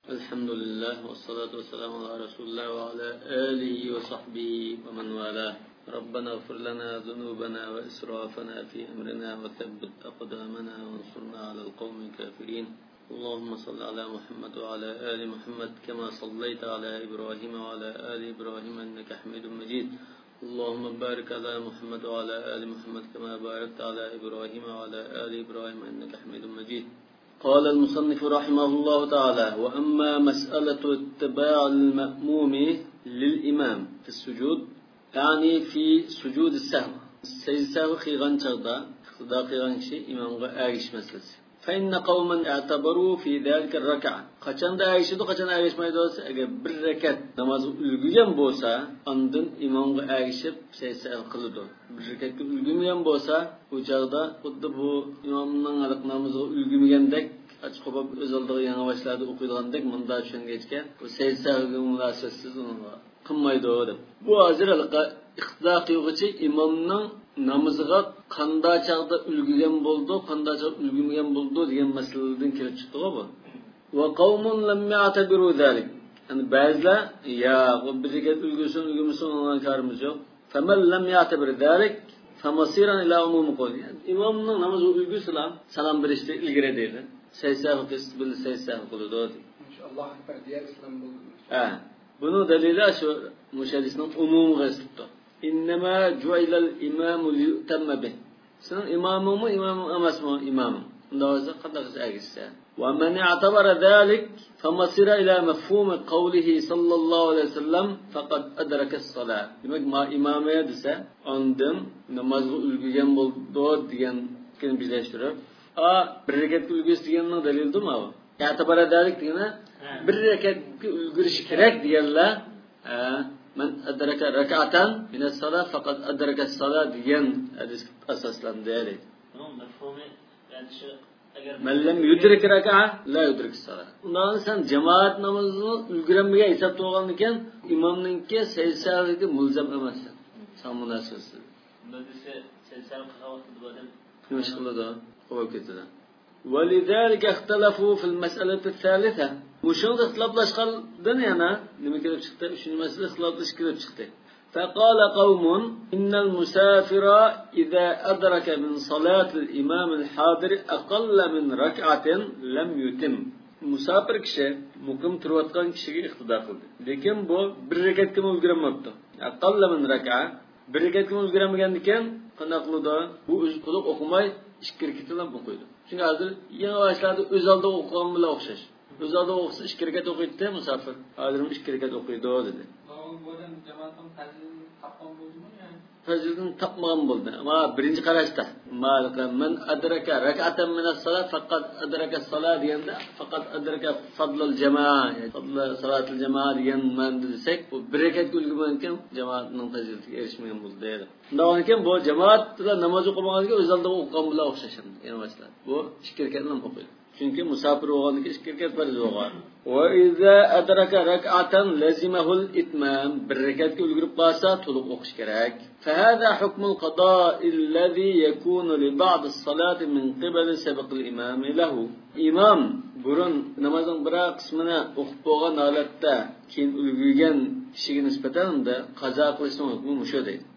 الحمد لله والصلاة والسلام على رسول الله وعلى آله وصحبه ومن والاه. ربنا اغفر لنا ذنوبنا وإسرافنا في أمرنا وثبت أقدامنا وانصرنا على القوم الكافرين. اللهم صل على محمد وعلى آل محمد كما صليت على إبراهيم وعلى آل إبراهيم إنك حميد مجيد. اللهم بارك على محمد وعلى آل محمد كما باركت على إبراهيم وعلى آل إبراهيم إنك حميد مجيد. قال المصنف رحمه الله تعالى: وأما مسألة اتباع المأموم للإمام في السجود، يعني في سجود السهو، سيسهو خيغان چغدا اقتداء خيغان شيء إمام آيش مسلسي، فإن قوما اعتبروا في ذلك الركعة. قچان دا آيشدو قچان آيش مايدوس اگر bir rekat namazı ülgüyen bolsa andın imamga erişip seyse kılıdı. Bir rekatga ülgümeyen bolsa bu çağda xuddi bu imamның alıq namazı ülgümegендek açık kopap öz aldığı yana başladı okuyduğandek mında düşüngechke bu seyse münasebesiz onunla qılmaydı o deb. Bu hazır alqa iqtida qilgıcı imamның namazıga qanda çağda ülgügen boldu, qanda çağda ülgümegen boldu degan masaladan kelib chiqdi bu. Ve kavmun lem ya'tabiru zalik. Yani bazılar ya bu bizdeki ülgümüsün olan karımız yok. Femel lem ya'tabir zalik femasiran ila umum kol. Yani imamın namazı ülgüsülam salam verişte ilgire değil. Seysah kısbil seysah kılıdı. İnşallah ekber diğer İslam buldu. Bunu delili şu müşahidisinin umum gıstı. İnnemâ cu'ilel imamu liyu'temme bih. Senin imamı mı imamı amas mı imamı? Ndavazı kadar ergisi. ومن اعتبر ذلك فمصير إلى مفهوم قوله صلى الله عليه وسلم فقد أدرك الصلاة. Demek ma imameye dese andım namazı ülgügen buldu diyen kendini birleştirip bir rekat ülgüsü diyenine delildi mi abi? اعتبر ذلك diyene bir rekat ülgürüş gerek diyenler men adraka rak'atan min as-salat faqad adraka as-salat diyen hadis asaslandı yani. Tamam mefhumu yani şu Men lem yudrik raka'a la yudrik salat. Ondan sen cemaat namazını ülgürenmeye hesap to'g'anlikan imomninki seysaligi mulzam emas. Sen münasebesiz. Böylece sensel kılavuzlu böyle. Nima qiladi? Qo'yib ketadi. ولذلك اختلفوا في المسألة الثالثة. Mushunda ixtiloflashgandan yana nima kelib chiqdi? 3-masala ixtiloflash kelib chiqdi. فقال قوم إن المسافر إذا أدرك من صلاة الإمام الحاضر أقل من ركعة لم يتم. Musafir kişi mukim turayotgan kishiga iqtido qildi. Lekin bu bir rekatga o'zgarmabdi. Aqalla min rak'a bir rekatga o'zgarmagandan keyin qanday qildi? Bu o'zi quloq o'qimay ikki rekat bilan o'qiydi. Chunki hozir yana boshlarda o'z oldiga o'qigan bilan o'xshash. O'z oldiga o'qisa ikki rekat o'qiydi musafir. Hozir ikki rekat o'qiydi dedi. Buradan cemaatin fazilini tapmam buldu mu yani? Fazilini tapmam buldu. Ama birinci qarashda malika men adraka rak'atan min as-salat faqat adraka as-salat deganda faqat adraka fadlul jamaa, fadl salatul jamaa degan ma'noda desak, bu bir rekatga ulgurmagan jamoatning fazilatiga erishmagan bo'ldi deydi. Undan keyin bu jamoat bilan namoz o'qimaganiga o'z oldiga o'qigan bilan o'xshashadi. Yani masalan, bu ikki rekatdan o'qiydi. Çünkü musafir olganligi ikki rekat farz bo'lgan. Va iza adraka rak'atan lazimahul itmam. Bir rekatga ulgurib qolsa to'liq o'qish kerak. Fa hada hukmul qada'i allazi yakunu li ba'd as-salati min qibali sabaq al-imam lahu. İmam burun namozning bir qismini o'qib bo'lgan holatda keyin ulgurgan kishiga nisbatan da qazo qilishning hukmi shu deydi.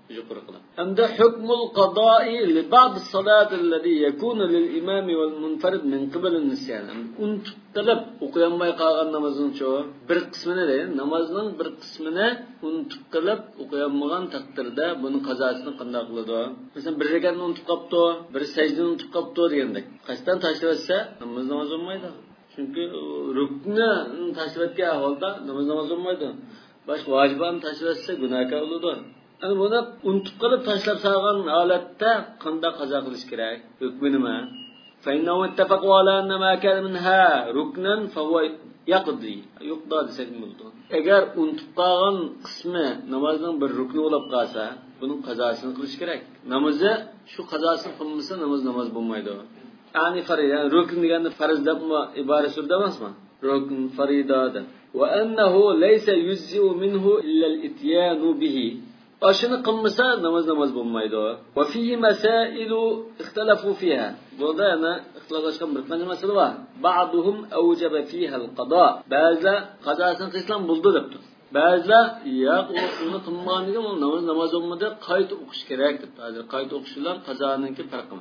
عند حكم القضاء لبعض الصلاة الذي يكون للإمام والمنفرد من قبل النسيان. Unutulib o'qiyanmay qolgan namozning shu bir qismini de namozning bir qismini unutulib o'qiyanmagan taqdirda buni qazosini qanday qiladi? Masalan bir rekatni unutib qolibdi, bir sajdani unutib qolibdi degandek. Qasdan tashlasa namoz bo'lmaydi. Chunki rukni tashlayotgan holda namoz bo'lmaydi. Boshqa vojiblarni tashlasa gunohkor bo'ladi. Yani buni unutib qilib tashlab salgan holatda qanday qazo qilish kerak? Hukmi nima? Fa innahu ittafaqu ala anna ma kana minha ruknan fa huwa yaqdi. Yuqda desak bo'ldi. Agar unutib qolgan qismi namozning bir rukni bo'lib qolsa, buning qazosini qilish kerak. Namozi shu qazosini qilmasa namoz bo'lmaydi. Yani farida, rukn deganda farzdan iborat surda emasmi? Rukn faridada. Wa annahu laysa yujzi'u minhu illa al-ityanu bihi. Aşını qilmasa namoz bo'lmaydi. Va fihi masailu ikhtalafu fiha. Burada yana ixtiloflashgan bir qancha masala bor. Ba'duhum awjaba fiha al-qada. Ba'zilar qazosini qilsam bo'ldi debdi. Ba'zilar yo'q, uni qilmaganiga u namoz bo'lmadi, qayta o'qish kerak debdi. Hozir qayta o'qishlar qazoninki farqi.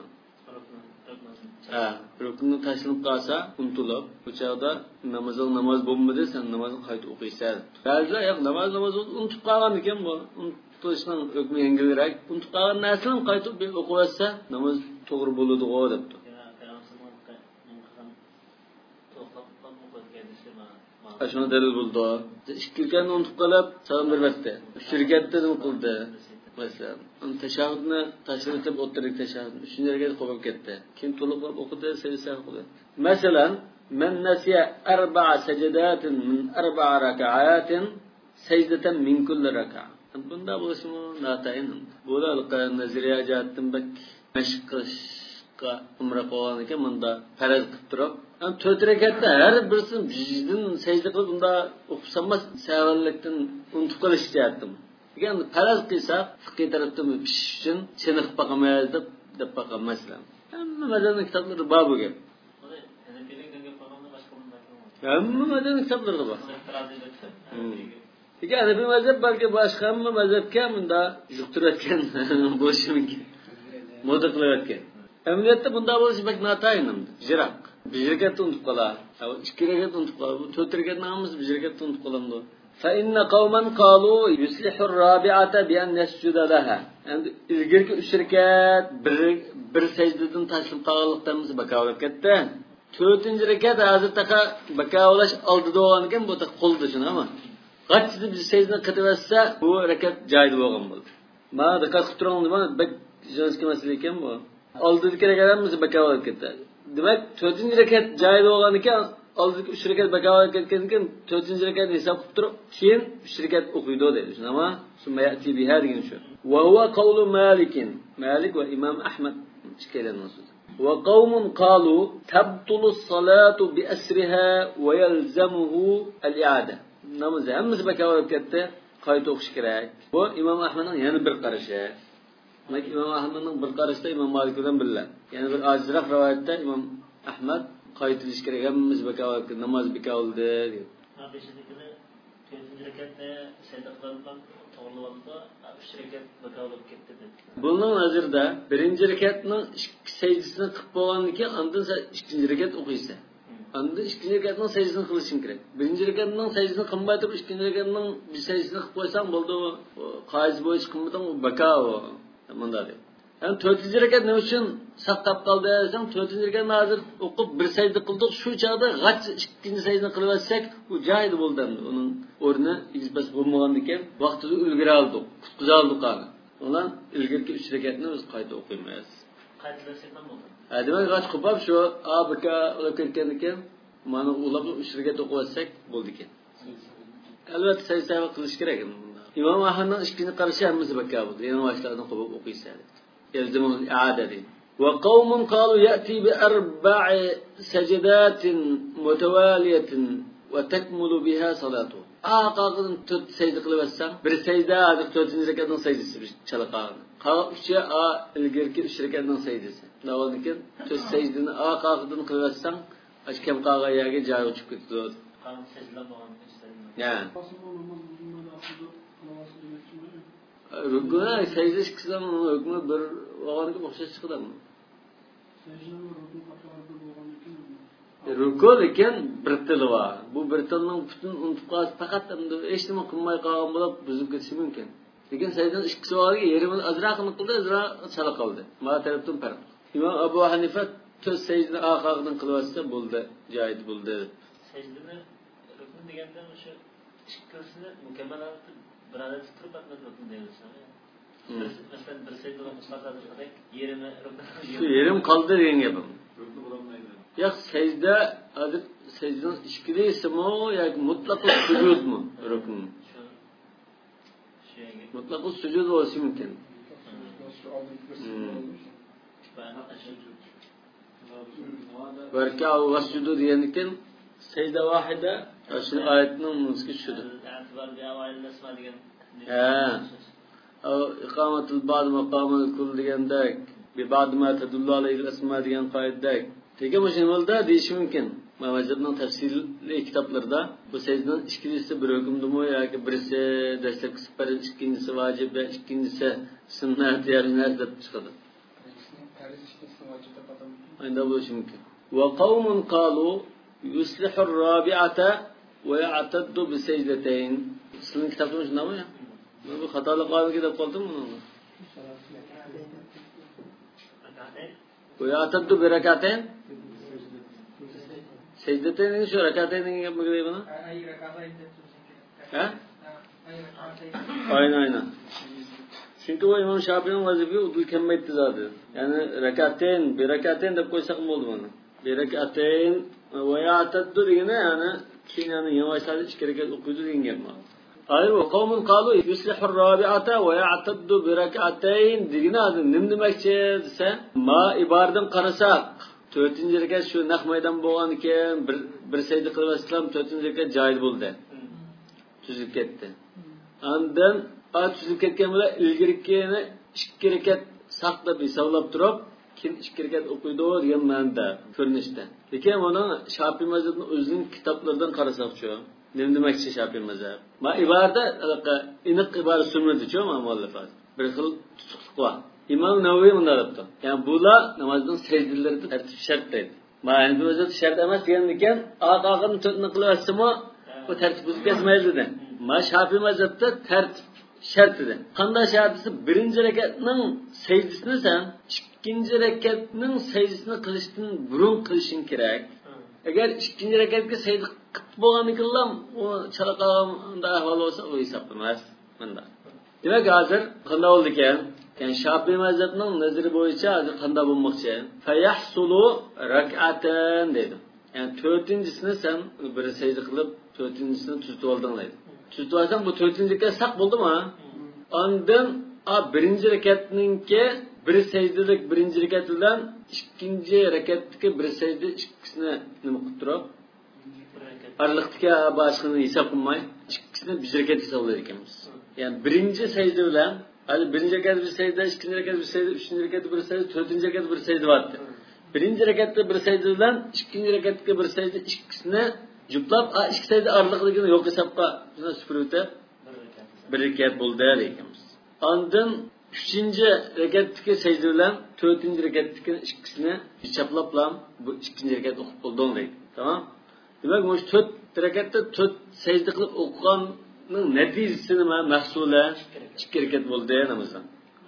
Rukni tashlanib qolsa, unutilib, o'chada namoz bo'lmadi, sen namozni qayta o'qiysan. Ba'zilar yo'q, namoz unutib qolgan ekan bu. Unutishning hukmi yengilroq. Unutib qolgan narsani qayta o'qiyotsa, namoz to'g'ri bo'ladi-ku debdi. Shuna dalil bo'ldi. Ikki rekatni unutib qolib, salom bermasdi. 3 rekatda nima qildi? Masalan, tashahhudni tashritib o'tirdik tashahhudni 3-rekat qo'yib ketdi. Keyin to'liq o'qidi, sajda qildi. Masalan, man nasiya 4 sajdatin min 4 rak'atin sajdatan min kulli rak'a. Bunda bo'lishmi natayin. Bo'lar nazariya jihatdan bak mashq qilishga umra qilgan ekan, bunda faraz qilib turib, 4 rekatda har birisini bizdan sajda qilib unda o'qisanmas savallikdan unutib qolish jihatdan. Yani faraz qilsa fiqh tarafdan pishish uchun chiniqib baqamaydi deb baqam masalan. Hamma mazhabning kitoblari bor bu gap. Hamma mazhabning kitoblari bor. Lekin Hanafiy mazhab balki boshqa hamma mazhabga bunda yuqtirayotgan bo'lishi mumkin. Moda qilayotgan. Amaliyotda bunda bo'lishi bak notayin. Jiroq. Bijirkat unutib qolar. 2 rekat unutib qolar. 4 rekat namimiz bijirkat unutib qolamdi. فإن قوما قالوا يصلح الرابعة بأن يسجد لها. Yani ilgirki 3 rekat bir secdeden taslim qilganlikdan bakovlab ketdi. 4-rekat hozir taqa bakovlash oldida bo'lgan ekan, bu taqa qo'ldi shuni ama. Qachida biz secdani qilib bu rekat joyida bo'lgan bo'ldi. Mana diqqat qilib turgandim, bak jonski masala ekan bu. Oldidagi rekatimiz bakovlab ketdi. Demak 4-rekat joyida bo'lgan ekan, oldidagi 3 rekat bakovlab ketgandan keyin 4-rekatni hisob qilib turib, keyin 3 rekat o'qiydi deydi. Shunama, summa ya'ti biha degan shu. Va huwa qawlu Malik va Imam Ahmad ishkalagan so'z. Wa qawmun qalu tabtulu as-salatu bi asriha wa yalzamuhu al-i'ada. Namoz hammasi bakovlab ketdi, qayta o'qish kerak. Bu Imam Ahmadning yana bir qarashi. Imam Ahmadning bir qarashda Imam Malikdan billar. Yani bir ajroq rivoyatda Imam Ahmad qaytilish kerak, hammamiz bakovlab namoz bakovldi dedi. Beshinchikini 4-rekatni sajda qilib to'g'riladi, 3 rekat bakovlab ketdi dedi. Bunun nazarda 1-rekatning 2 sajdasini qilib bo'lgandan keyin undan 2-rekat o'qiysa. Unda 2-rekatning sajdasini qilishing kerak. 1-rekatning sajdasini qilmay turib 2-rekatning bir sajdasini qilib qo'ysang bo'ldi, qoiz bo'yicha qilmadan bakov. Bunda deydi. Yani 4-rekat ne için saqlab qoldi desam, 4-rekatni hozir o'qib bir sajda qildik, shu chaqda g'ach 2-chi sajdani qilib olsak, u joyida bo'ldi. Uning o'rni izbas bo'lmagandan keyin vaqtida ulgura oldik, qutqiza oldik qani. Ulan ilgirki 3 rekatni o'z qayta o'qiymiz. Qaytalasang ham bo'ladi. Demak g'ach qilib shu abka olib ketgandan keyin mana ulab 3 rekat o'qib olsak bo'ldi ekan. Albatta sajda qilish kerak. İmam Ahmadning 2-chi qarashi hammasi bakka bo'ldi. Yana boshlarni qo'yib o'qiysa. يلزمه الإعادة. وقوم قالوا يأتي ب4 سجدات متوالية وتكمل بها صلاته. قاقدن 4 secde qilibsan, bir secde hozir 4-rekatning sajdasi chalaqan. Qolgan 3'e ilgirki 3 rekatning sajdasi. Navodan keyin 4 sajdani qaqidin qilibsan, ashkam qolgan yerga joy o'chib ketdi. Qolgan sajdalar bo'lgan ishlar. Ya. Rukuna secde qilsam hukmi bir o'g'onga o'xshash chiqadimi? Ruku lekin bir tili bor. Bu bir tilning butun unutib qolish faqat hech nima qilmay qolgan bo'lib buzib ketishi mumkin. Lekin saydan ikkisi boriga yerimini azroqini qildi, azroq chala qoldi. Ma tarafdan farq. Imom Abu Hanifa 4 sajdani oxiridan qilsa bo'ldi, joyida bo'ldi. Sajdani rukun deganda o'sha ikkisini mukammal bir adat turib rukun deyilsa. Masalan bir sajdadan mustaqil qilsak, yerimi rukun. Shu yerim qoldi degan gapim. Rukun bo'lmaydi. Yo'q, sajda hozir sajdaning ichkida ismi yoki mutlaqo sujudmi rukun? Mutlaqo sujud bo'lishi mumkin. Varka'u vasjudu degandan sajda vahida shu oyatning nusxasi shudir. iqomatul ba'd maqamul kull degandek bi ba'd ma tadullu alayhi al-asma degan qoidadek degan mashmulda deyish mumkin. Mavazirning tafsirli kitoblarida bu sezning ikkinchisi bir hukmdimi yoki birisi dastlabki sifat, ikkinchisi vojib va ikkinchisi sunnat degan deb chiqadi. Endi bo'lishi mumkin. Wa qaumun qalu yuslihu ar-rabi'ata wa ya'taddu bi sajdatayn. Sizning kitobda shundaymi? Bu xatolik qolgan deb qoldimmi buni? Wa ya'taddu bi rak'atayn. Sajdatayn shu rak'atayn degan nima demek buni? Ay rak'atayn deb tushungan. Ha? Ay rak'atayn. Aynen. Çünkü o İmam Şafii'nin vazifesi udul kemmetti zaten. Yani bir rekateyn de koysak mı oldu bana? Bir rekateyn ve ya'taddu degene yani Çin'nin yavaşladı 2 rekat okuydu degan gap mı? Hayır o kavmun qalu yuslihur rabi'ata ve ya'taddu bi rekateyn degene adı nim demakchi desa ma ibardan qarasak 4-rekat shu naq maydon bo'lgan ekan bir sayda qilib aslam 4-rekat joyida bo'ldi. Tuzib ketdi. Andan tuzib ketgan bilan ilgirikini 2 rekat saqlab hisoblab turib keyin 2 rekat o'qiydi degan ma'noda ko'rinishda. Lekin buni Shafiy mazhabining o'zining kitoblaridan qarasak-chi, nima demakchi Shafiy mazhab? Ma iborada aniq ibora sunnati-chi muallifat. Bir xil tutuqliq bor. İmam Navaviy bunda debdi. Yani bular namozning sajdalarida tartib shart deydi. Ma'noda o'zi shart emas degan ekan, oqoqini to'tni qilyapsimi, bu tartib buzib ketmaydi dedi. Ma Shafiy mazhabida tartib shart edi. Qanday shart desa, birinchi rakatning sajdasini sen ikkinchi rakatning sajdasini qilishdan burun qilishing kerak. Agar ikkinchi rakatga sajda qilib bo'lganidan u chalaqanda ahvol bo'lsa, u hisoblanmas. Bunda. Demak, hozir qanday bo'ldi ekan? Yani Shafiy mazhabining nazari bo'yicha hozir qanday bo'lmoqchi? Fayahsulu rak'atan dedi. Yani 4-chisini sen bir sajda qilib, 4-chisini tuzib olding deydi. Tuzib olsang bu 4-rekat saq bo'ldimi? Ondan birinchi rakatninki bir sajdalik birinchi rakat bilan ikkinchi rakatdagi bir sajda ikkisini nima qilib turib? Araliqdagi boshqani hisob qilmay, ikkisini bir rakat hisoblar ekanmiz. Yani birinchi sajda bilan birinchi rakat bir sajda, ikkinchi rakat bir sajda, uchinchi rakat bir sajda, to'rtinchi rakat bir sajda bo'ldi. Birinchi rakatda bir sajda bilan ikkinchi rakatga bir sajda ikkisini juplab, ikki sajda aralig'ini yo'q hisobga supurib bir rakat bo'ldi deymiz. Ondan 3-chi rakatdagi sajda bilan 4-chi rakatdagi ikkisini chaplab bu 2-chi rakat o'qib bo'ldim deydi. Tamam? Demak, bu 4 rakatda 4 sajda qilib o'qiganning natijasi nima? Mahsula 2 rakat bo'ldi namozdan.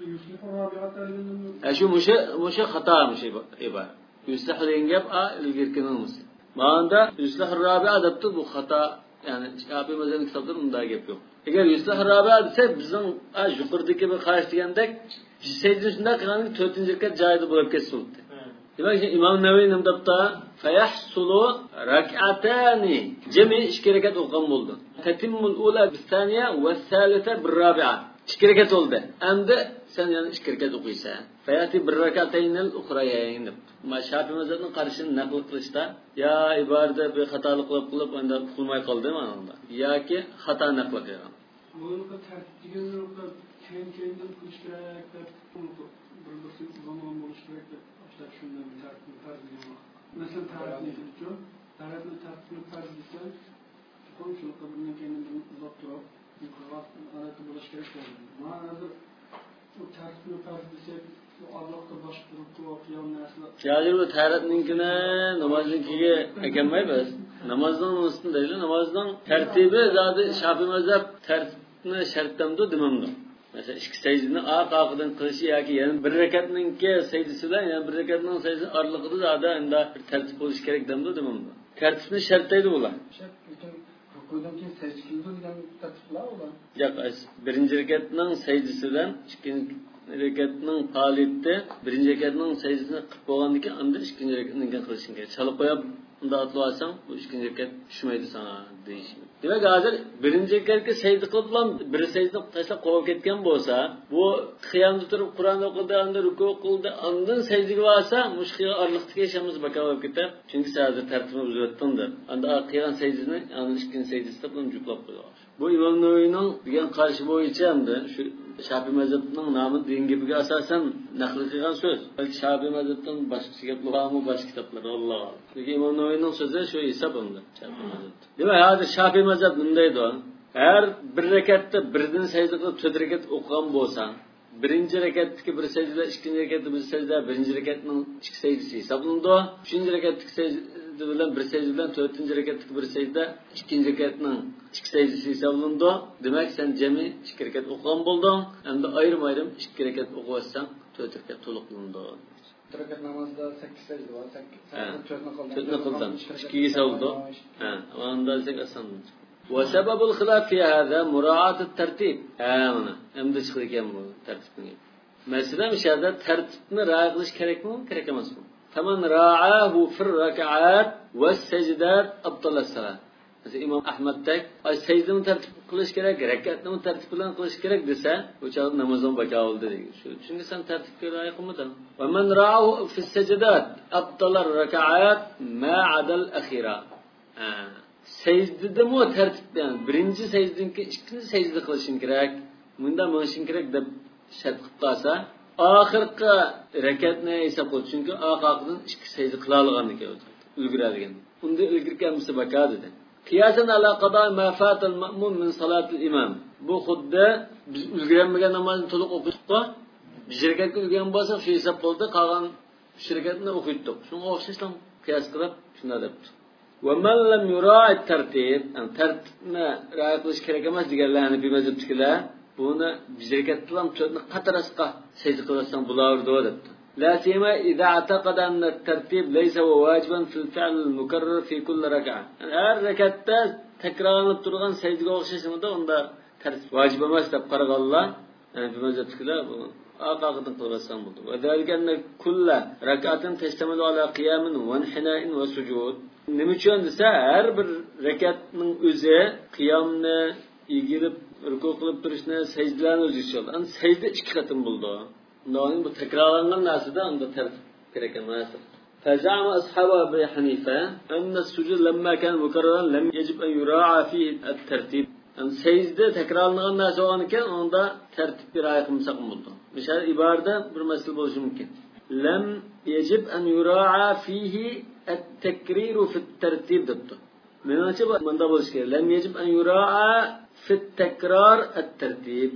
Shu musha xato ibor. Yuslah degan gap ilgirkinimiz. Ma'noda yuslah rabi'a debdi bu xato, ya'ni Shafiy mazhabining kitoblarida unday gap yo'q. Agar yuslah rabi'a desa bizning yuqoridagi bir qarash degandek sajdani shunday qilganki 4-rekat joyida bo'lib ketsa bo'ldi. Demak, İmam Navaviy nima debdi? Fayahsulu rak'atani. Jami 2 rakat o'qigan bo'ldi. Tatimul ula bis-saniya va s-salisa bir-rabi'a. 2 rakat bo'ldi. Endi sen yana 2 rakat o'qiysan. Fayati bir rakataynil ukhrayayn deb. Shafiy mazhabining qarashini naql qilishda yo iborada bir xatolik qilib unda qilmay qoldi mana unda. Yoki xato naql qilgan. Bunga tartibga keyin qilish kerak deb bir zamon bo'lish kerak deb boshlar shundan tartibni. Masalan, tartibni farz desa, qo'shimcha bundan keyin uzoq turib, yuqori bo'lish kerak bo'ladi. Ma'noda bu tartibni farz desa, Allohga boshqarib qo'ygan narsalar. Hozir bu tartibninkini namoznikiga ekanmaymiz. Namozning ustida deydi, namozning tartibi zodi Shafiy mazhab tartibni shartlamdi demamdi. Mesela 2 sajdani oqidan qilish yoki yana bir rakatninki sajdasi bilan yana bir rakatning sajdasi oralig'ida zodi unda bir tartib bo'lish kerak demdi demamdi. Tartibni shartlaydi bular. Rukudan keyin sajda qildi degan tartiblar ular. Yo'q, birinchi rakatning sajdasi bilan ikkinchi rekatning faoliyati birinchi rekatning sajdasini qilib bo'lgandan keyin unda ikkinchi rekatni qilishing kerak. Chalib qo'yib unda atlasan bu ikinci rekat düşmeydi sana deyişim. Demek hazır birinci rekatga secde qilib bir secde tashlab qo'yib ketgan bo'lsa, bu qiyamda turib Qur'on o'qidi, anda ruku qildi, andan secdega borsa, mushqiga orliqdagi ishimiz baka bo'lib ketar. Chunki hozir tartibni buzayotganda, anda qilgan secdesini, ana ikkinchi secdesida buni juplab qo'ygan. Bu İmam Navoiyning degan qarashi bo'yicha hamda shu Shafiy mazhabining nomi degan gapiga asosan naql qilgan so'z. Balki Shafiy mazhabidan boshqa gaplarmi, boshqa kitoblar Alloh. Lekin İmam Navoiyning so'zi shu hisoblanadi. Shafiy mazhabi. Demak, hozir Shafiy mazhab bunday deydi. Eğer bir rekatda birdan secde qilib 4 rekat o'qigan bo'lsang, birinchi rekatdagi bir secda, ikkinchi rekatda bir secda, birinchi rekatning ikki secdasi hisoblanadi. Uchinchi rekatdagi secda bilan bir secda bilan to'rtinchi rekatdagi bir secda, ikkinchi rekatning ikki secdasi hisoblanadi. Demak, sen jami 2 rekat o'qigan bo'lding. Endi ayrim-ayrim 2 rekat o'qiyotsan, 4 rekat to'liqlanadi. 4 rekat namozda 8 secda bor, 4 ni qildim. 2 hisoblanadi. Ha, ondan sen asan. وسبب الخلاف في هذا مراعاة الترتيب. Mana endi chiqdi ekan bu tartibni. Masalan, shada tartibni ra'yo qilish kerakmi, kerak emasmi? Taman ra'ahu fi rak'at va sajdat abtala salat. Mesela İmam Ahmed'dek secdeni tartib qilish kerak, rak'atni tartib bilan qilish kerak desa, o'sha namozdan baka oldi deydi. Chunki sen tartibga ra'yo qilmading. Va man ra'ahu fi sajdat abtala rak'at ma adal akhira. Secdede mi tertipten birinci secdenin ki ikinci secde kılışın gerek, bunda mınşın gerek de şart qilib qalsa, oxirgi rekatni hisoblab, chunki oxirgidan ikki secde qila olganligi ulguradigan. Unda ulgurganmisa baka dedi. Qiyasan ala qada ma fata al-ma'mum min salat al-imam. Bu xuddi biz ulgurmagan namozni to'liq o'qitdik. Bir rekatga ulgurgan bo'lsa, shu hisob bo'ldi, qolgan 3 rekatni o'qitdik. Shunga o'xshashdan qiyos qilib shunda debdi. ومن لم يراعي الترتيب أن ترتيبنا رعاية قلش كركماش ديگرلارنى بمذهبتكilär buni bizrekatlam çötni qatarasqa secde qilsang bulardı debdi. La siyama idza i'taqada anna at-tartib laysa wajiban fil fi'l al-mukarrar fi kull rak'a. Har rakatda takrorlanib turgan secdega o'xshashida unda tartib vojib emas deb qaraganlar, bimazhabtikilar bu aqaqadan qilsang bo'ldi. Va zalika anna kull rak'atin tashtamilu ala qiyamin wa inhina'in wa sujud. Nima uchun desa, har bir rakatning o'zi qiyomni, egilib, ruku qilib turishni, sajdalarni o'zi ichadi. Ana sajda 2 qatim bo'ldi. Undan bu takrorlangan narsada unda tartib kerak emas. فزعم أصحاب أبي حنيفة أن السجود لما كان مكررا لم يجب أن يراعى فيه الترتيب. أن سجدة تكرارlangan narsa olganken onda tertib bir ayqımsak bo'ldi. Misal ibarada bir masala bo'lishi mumkin. لم يجب أن يراعى فيه التكرير في الترتيب دبته. مناسبة من ده بولش كده. لم يجب أن يراعى في التكرار الترتيب.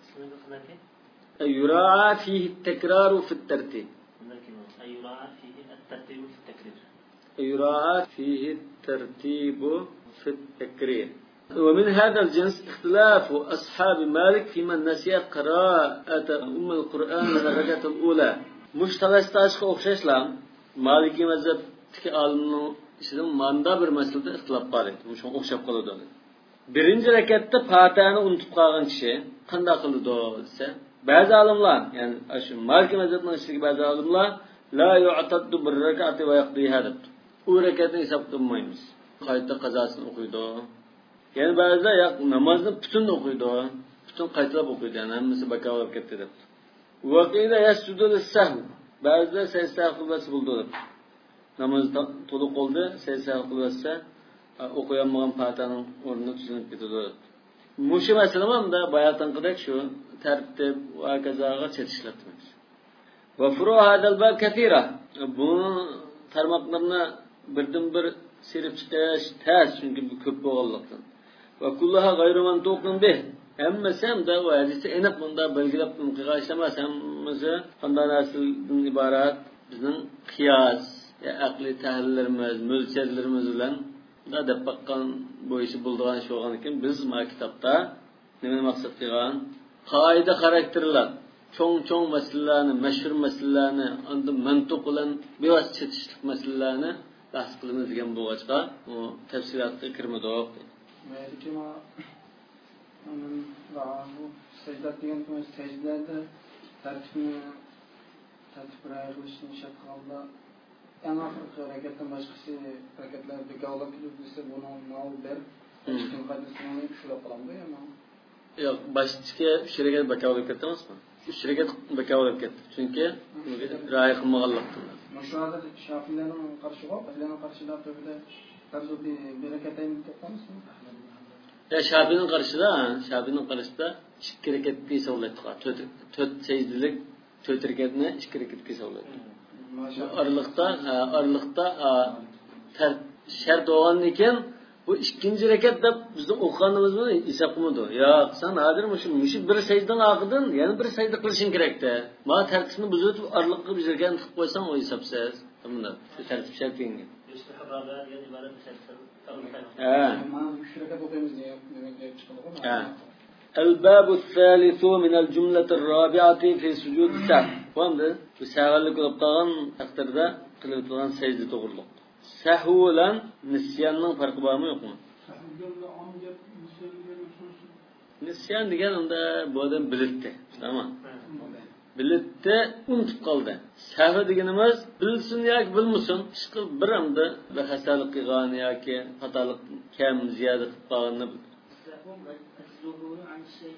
يراعى فيه التكرار في الترتيب. يراعى فيه الترتيب في التكرير. يراعى فيه الترتيب في التكرير. ومن هذا الجنس اختلاف أصحاب مالك في من نسي قراءة القرآن من الركعة الأولى. مش ثلاثة أخشاشلام مالكي مذهب alimning ishidan manda bir masalada ixtilof bor edi. Shunga o'xshab qoladi. Birinchi rakatda Fatihani unutib qolgan kishi qanday qiladi desa, ba'zi olimlar, ya'ni shu Maliki mazhabining ishiga ba'zi olimlar la yu'taddu bir rak'ati va yaqdiha deb. U rakatni hisob qilmaymiz. Qayta qazosini o'qiydi. Ya'ni ba'zilar yo'q, namozni butun o'qiydi. Butun qaytalab o'qiydi. Yani hammasi baka bo'lib ketdi deb. Vaqtida yasjudu lis-sahv. Ba'zilar sajda qilmasi bo'ldi deb. Namoz to'liq qoldi, sajda qilsa, o'qiyanmagan Fatihani o'rnini tuzilib ketadi. Mushi masala hamda bayotanqidek shu tartib va kazaga chetishlatmiz. Va furu hadal bab kathira. Bu tarmoqlarni birdan bir serib chiqish tez, chunki bu ko'p bo'lganlikdan. Va kullaha g'ayru mantuqun bih. Hammasi hamda va hadisi aniq bunda belgilab qilgan ishlamas, hammasi qanday narsadan iborat bizning qiyos aqli tahlillarimiz, mo'ljallarimiz bilan da deb baqqan bo'yicha bo'lgan shu bo'lgan ekan, biz ma kitobda nima maqsad qilgan? Qoida xarakterlar, cho'ng masalalarni, mashhur masalalarni, unda mantiq bilan bevosita chetishlik masalalarni bahs qilamiz degan bo'lg'achqa, u tafsilotga kirmadik. Maliki ma bu sajda degan sajdada tartib ra'yo qilishni shart qilganda en oxirgi harakatdan boshqasi harakatlar bekovlab desa buni mal ber kim qadisini ushlab qoladi ama yo'q boshqa 3 harakat bekovlab ketdimizmi 3 harakat bekovlab ketdi chunki ra'y qilmaganlikdan mashhurda Shafi'larning qarshi yo'q bizlarning qarshilab turibdi tarzu bir harakatdan to'xtamizmi ya Shafi'ning qarshida 2 harakat hisoblaydi 4 seydilik 4 harakatni 2 harakat hisoblaydi Aralıkta şart olgandan keyin bu ikkinchi rakat deb bizni o'qiganimizmi hisob qilmadi. Yo'q, sen hozir mush bir sajdadan oqidan yana bir sajda qilishing kerakda. Ma tartibni buzib aralıqqa bizlarga tiqib qo'ysang o hisobsiz. Bunda shu tartib shart qilingan. الباب الثالث من الجملة الرابعة في سجود السهو. Bunda bu sahvlik bo'lib qolgan taqdirda qilinadigan sajda to'g'riliq. Sahv bilan nisyanning farqi bormi yo'qmi? Nisyan degan unda bu odam bilibdi, tamam. Bilibdi, unutib qoldi. Sahv deganimiz bilsin yoki bilmasin, ish qilib bir anda bir xastalik qilgan yoki xatolik kam ziyoda qilib qolganini الظهور عن الشيء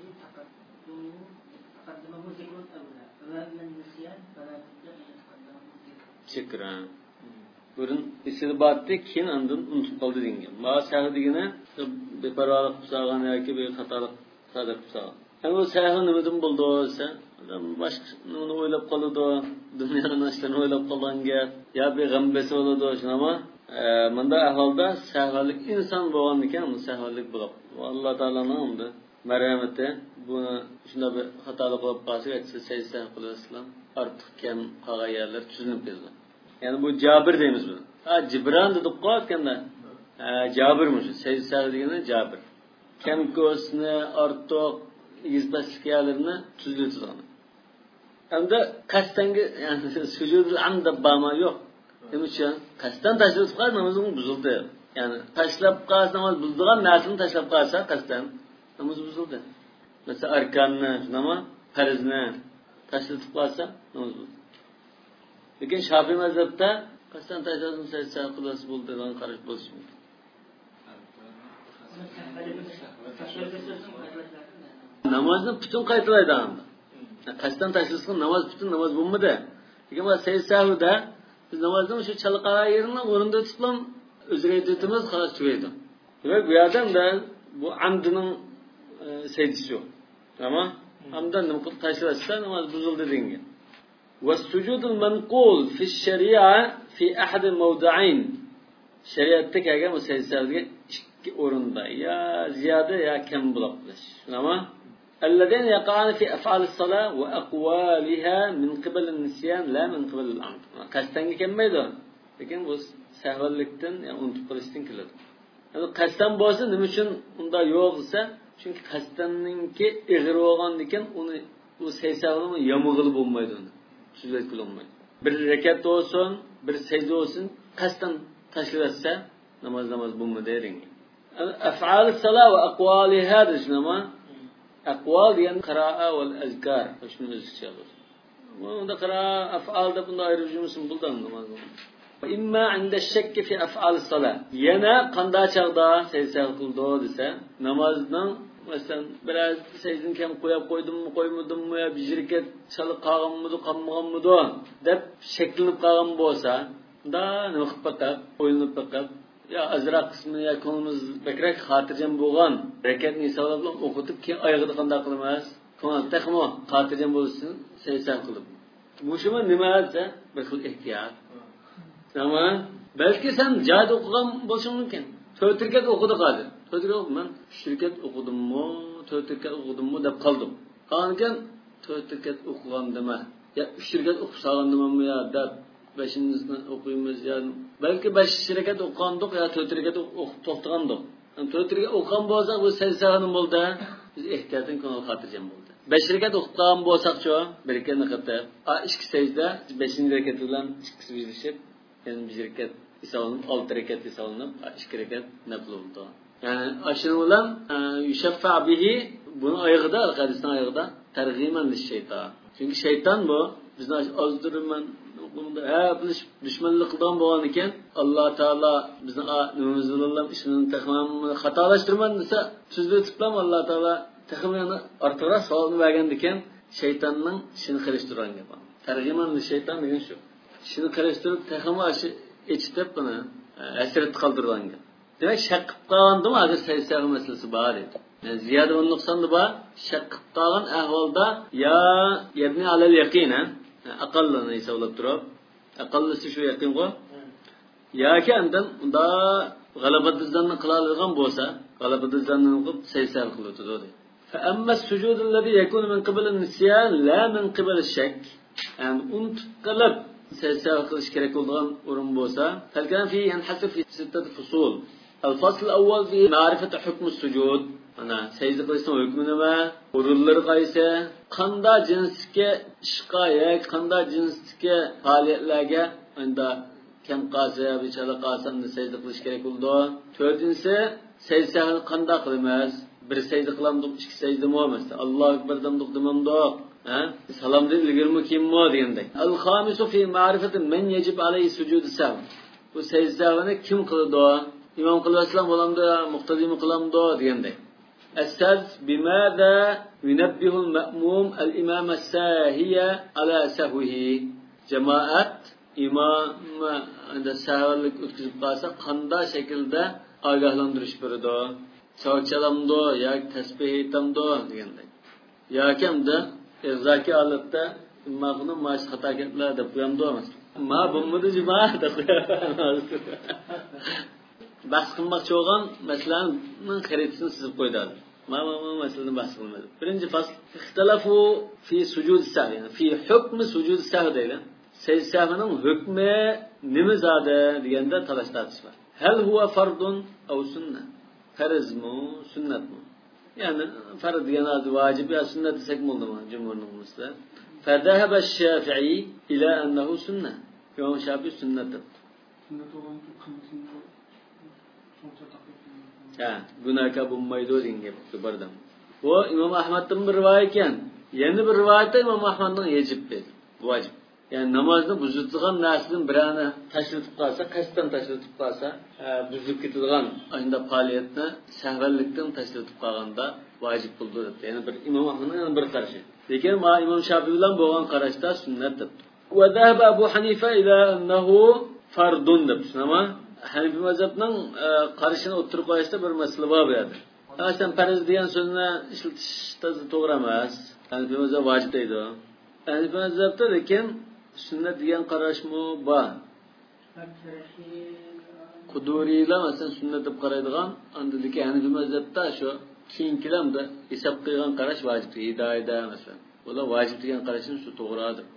تقدمه ذكر أولى فما النسيان فلا بد أن يتقدمه ذكر شكرا burun istilbatda keyin andin unutib qoldi degan. Ma sahv degani beparvolik qilgan yoki bir xatolik sodir qilgan. Ana bu sahv nimadan bo'ldi desa, odam boshqani o'ylab qoladi, dunyoning ishlarini o'ylab qolganga, yo bir g'ambasi bo'ladi, shunama. Bunda ahvolda sahvlik inson bo'lgan ekan, bu sahvlik bo'lib. Alloh taolaning unda marhamati buni shunda bir xatolik qilib qolsa, aytsa qilasizlar. Ortiq kam qolgan yerlar tuzinib ketdi. Yani bu Cabir deyimiz bunu. Cibran dedik qo'yatganda. Cabirmiş. Sahv degani Cabir. Kam ko'sni, ortiq yizbaslik yerlarini tuzlatadi. Endi qasdanga, yani sujudul amd bama yo'q. Nima uchun? Qasddan tashlab qo'ysa namoz buzildi. Yani tashlab qo'ysa namoz buzilgan narsani tashlab qo'ysa qasddan namoz buzildi. Mesela arkanni, nima? Farzni tashlab qo'ysa namoz buzildi. Lekin Shafiy mazhabda qasddan tashlashni sayt qilasi bo'ldi degan qarash bo'lishi mumkin. Namozni butun qaytalaydi hamda. Qasddan tashlashgan namoz butun namoz bo'lmadi. Lekin bu sayt sahvda biz namozni shu chalqaga yerini o'rinda tutib o'ziga aytamiz, xolos tugaydi. Demak, bu yerdan da bu amdining saytisi yo'q. Tamam? Amdan nima qilib tashlashsa namoz buzildi degan. والسجود المنقول في الشريعة في أحد الموضعين شريعة كأجا مسلسلة أورندا يا زيادة يا كم بلقش نعم الذين يقعون في أفعال الصلاة وأقوالها من قبل النسيان لا من قبل العمد قصدن كم ميدان لكن بس سهل لكتن يعني أنت قلستين كله يعني قصدن باسه نمشون وندا يوغسه çünkü قصدنınki إغر olgan diken onu bu seysalını yamıgılı bulmaydı Süzlet kılınmaydı. Bir rekat olsun, bir secde olsun, kasten taşırsa namaz bulma derin. Ef'al salat ve akvaliha düşünama. Akval diyen kıraa ve ezkar. Şunu özgürce alır. Bunda kıraa, ef'al da bunda ayrıcı mısın buldan namaz bulma. İmma inde şekki fi ef'al salat. Yine kanda çağda secde kıldı dese namazdan mesela biraz secden kem koydum mu koymadım mı ya bir şirket çalıp kalgan mıydı kalmagan mıydı dep şeklinip kalgan bolsa da ne vakit bakıp oylanıp bakıp ya azrak kısmını ya konumuz bekrek hatırcam bolgan rekat nisalar bilan okutup ki ayağıda qanday qilamiz konu texmo hatırcam bolsun secden qilib mushuma nima desa bir xil ehtiyot tamam belki sen joyda o'qigan bo'lishing mumkin 4 rekat o'qidi hozir ben şirket okudum mu, 4 rekat okudum mu deb kaldım. Kanken 4 rekat okugan deme. Ya 3 rekat okusan demem mi ya deb 5'inizden okuyumuz yani. Belki 5 rekat okugandık ya 4 rekat okup to'xtagandik. 4 rekat okugan bo'lsa bu sezsanim bo'ldi. Biz ehtiyotdan ko'ngil xotirjam bo'ldi. 5 rekat o'qigan bo'lsak-chi, bir rekatni qilib, 2 secde 5-rekat bilan 2 birlashib, yani 1 rekat hisoblanib, 6 rekat hisoblanib, 2 rekat nafl bo'ldi. Yani aşırı olan yüşeffa bihi bunun ayağıda, hadisinin ayağıda tergimen şeytan. Çünkü şeytan bu bizden azdırman bunda düşmanlık qilgan bo'lgan ekan, Alloh taolo bizni nimamizdan ishini taxmin xatolashtirman desa, so'zli tutlam Alloh taolo taxminni ortiqroq savolni bergan ekan, shaytonning ishini qilishtirgan gap. Tarjiman shayton degan shu. Ishini qilishtirib taxmin ichitib buni asrat qoldirgan gap. Demak, shaq qilib qolgandim, hozir saysa masalasi bor edi. Ziyoda va nuqsonni bor, shaq qilib qolgan ahvolda ya yabni alal yaqina aqallini hisoblab turib, aqallisi shu yaqinqo yoki andan unda g'alabatizanni qila oladigan bo'lsa, g'alabatizanni qilib saysa qiladi. Fa amma as-sujud alladhi yakunu min qibal an-nisyan la min qibal ash-shak. Yani unutib qilib saysa qilish kerak bo'lgan o'rin bo'lsa, falkan fi yanhasib fi sittati fusul. Al-fasl al-awwal fi ma'rifati hukm as-sujud. Ana secde qilishning hukmi nima? O'rinlari qaysi? Qanday jinsga ishqa yoki qanday jinsga faoliyatlarga unda kam qolsa, bechara qolsa secde qilish kerak bo'ldi. To'rtinchisi, secdani qanday qilamiz? Bir secde qilamdik, ikki secdemi emas. Alloh akbar demdik demamdik. Salomdan ilgirmi kimmi degandek. Al-khamisu fi ma'rifati man yajib alayhi sujud sahv. Bu secdani kim qiladi? İmam qilmasam bo'lamdi, muqtadimi qilamdi degandek. السادس بماذا ينبه المأموم الإمام الساهية على سهوه جماعة إمام عند سهوlik o'tkazib qolsa qanday shaklda ogohlantirish beradi, chorchalamdi yoki tasbih aytamdi degandek. Yoki hamda irzaki holatda imomni mash xato ketlar deb qo'yamdi emas. Ma bo'lmadi juma deb qo'yadi. Bahs qilmoqchi bo'lgan masalaning xaritasini sizib qo'ydilar. Masalani bahs qilmadi. Birinchi fasl ixtilafu fi sujud sahv, ya'ni fi hukm sujud sahv deydi. Secde sahvining hukmi nima zodi deganda talash tortish bor. Hal huwa fardun aw sunnah? Farzmi, sunnatmi? Ya'ni farz degan vojib yo sunnat desak bo'ladimi jumhurning musli? Fadhahaba ash-Shafi'i ila annahu sunnah. Imom Shafi'i sunnat deb. Sunnat olan qilmasini so'ncha Günahka bulmaydı degan gap birdan. Bu İmam Ahmaddan bir rivoyat ekan. Yana bir rivoyatda İmam Ahmadning yejib dedi. Vojib. Yani namozni buzilgan narsadan birini tashlatib qolsa, qasddan tashlatib qolsa, buzilib ketadigan shunda faoliyatni sahvallikdan tashlatib qolganda vojib bo'ldi dedi. Yani bir İmam Ahmadning bir qarashi. Lekin İmam Shafi'i bilan bo'lgan qarashda sunnat debdi. Wa dhahaba Abu Hanifa ila annahu fardun debdi. Nima? Hanifi mazhabning qarashini o'tirib qo'yishda bir masala bor edi. Aslida farz degan so'zni ishlatish to'g'ri emas. Hanifi mazhab vojib deydi. Hanifi mazhabda lekin sunnat degan qarashmi bor. Quduriylar masalan sunnat deb qaraydigan, andiki Hanifi mazhabda shu keyingilamda hisob qilgan qarash vojib, hidoyda masalan. Ular vojib degan qarashini shu to'g'ridir.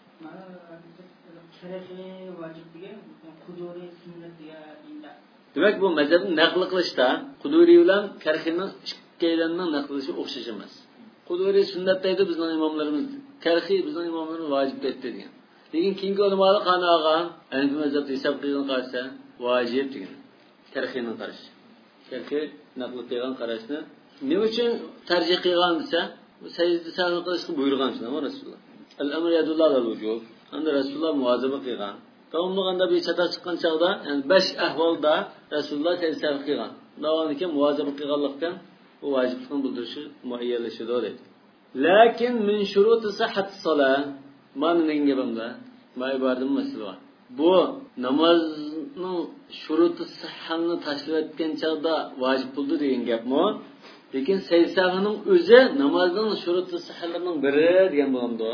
Demek bu mazhabni naql qilishda Quduriy bilan Karxining ikkalarining naql qilishi o'xshash emas. Quduriy sunnat deydi bizning imomlarimiz, Karxi bizning imomlarimiz vojib deydi degan. Lekin keyingi ulamolar qani olgan, Hanifi mazhabda hisob qilgan qarasa vojib degan. Karxining qarashi. Karxi naql qilgan qarashni nima uchun tarjih qilgan desa, bu secde sahv qilishni buyurgan shunday Rasululloh. Al-amr yadullu al-wujub. Anda Rasululloh muvazoba qilgan. Davomliganda bir chata chiqqan chog'da, ya'ni 5 ahvolda Rasululloh secde sahv qilgan. Davomida muvazoba qilganlikdan bu vojiblikni bildirishi muayyanlashadi deydi. Lekin min shuruti sihhat salat ma'noning gapimda iboratim masala bor. Bu namozning shuruti sihhatni tashlab etgan chog'da vojib bo'ldi degan gapmi? Lekin secde sahvning o'zi namozning shuruti sihhatlarining biri degan bo'lamdi.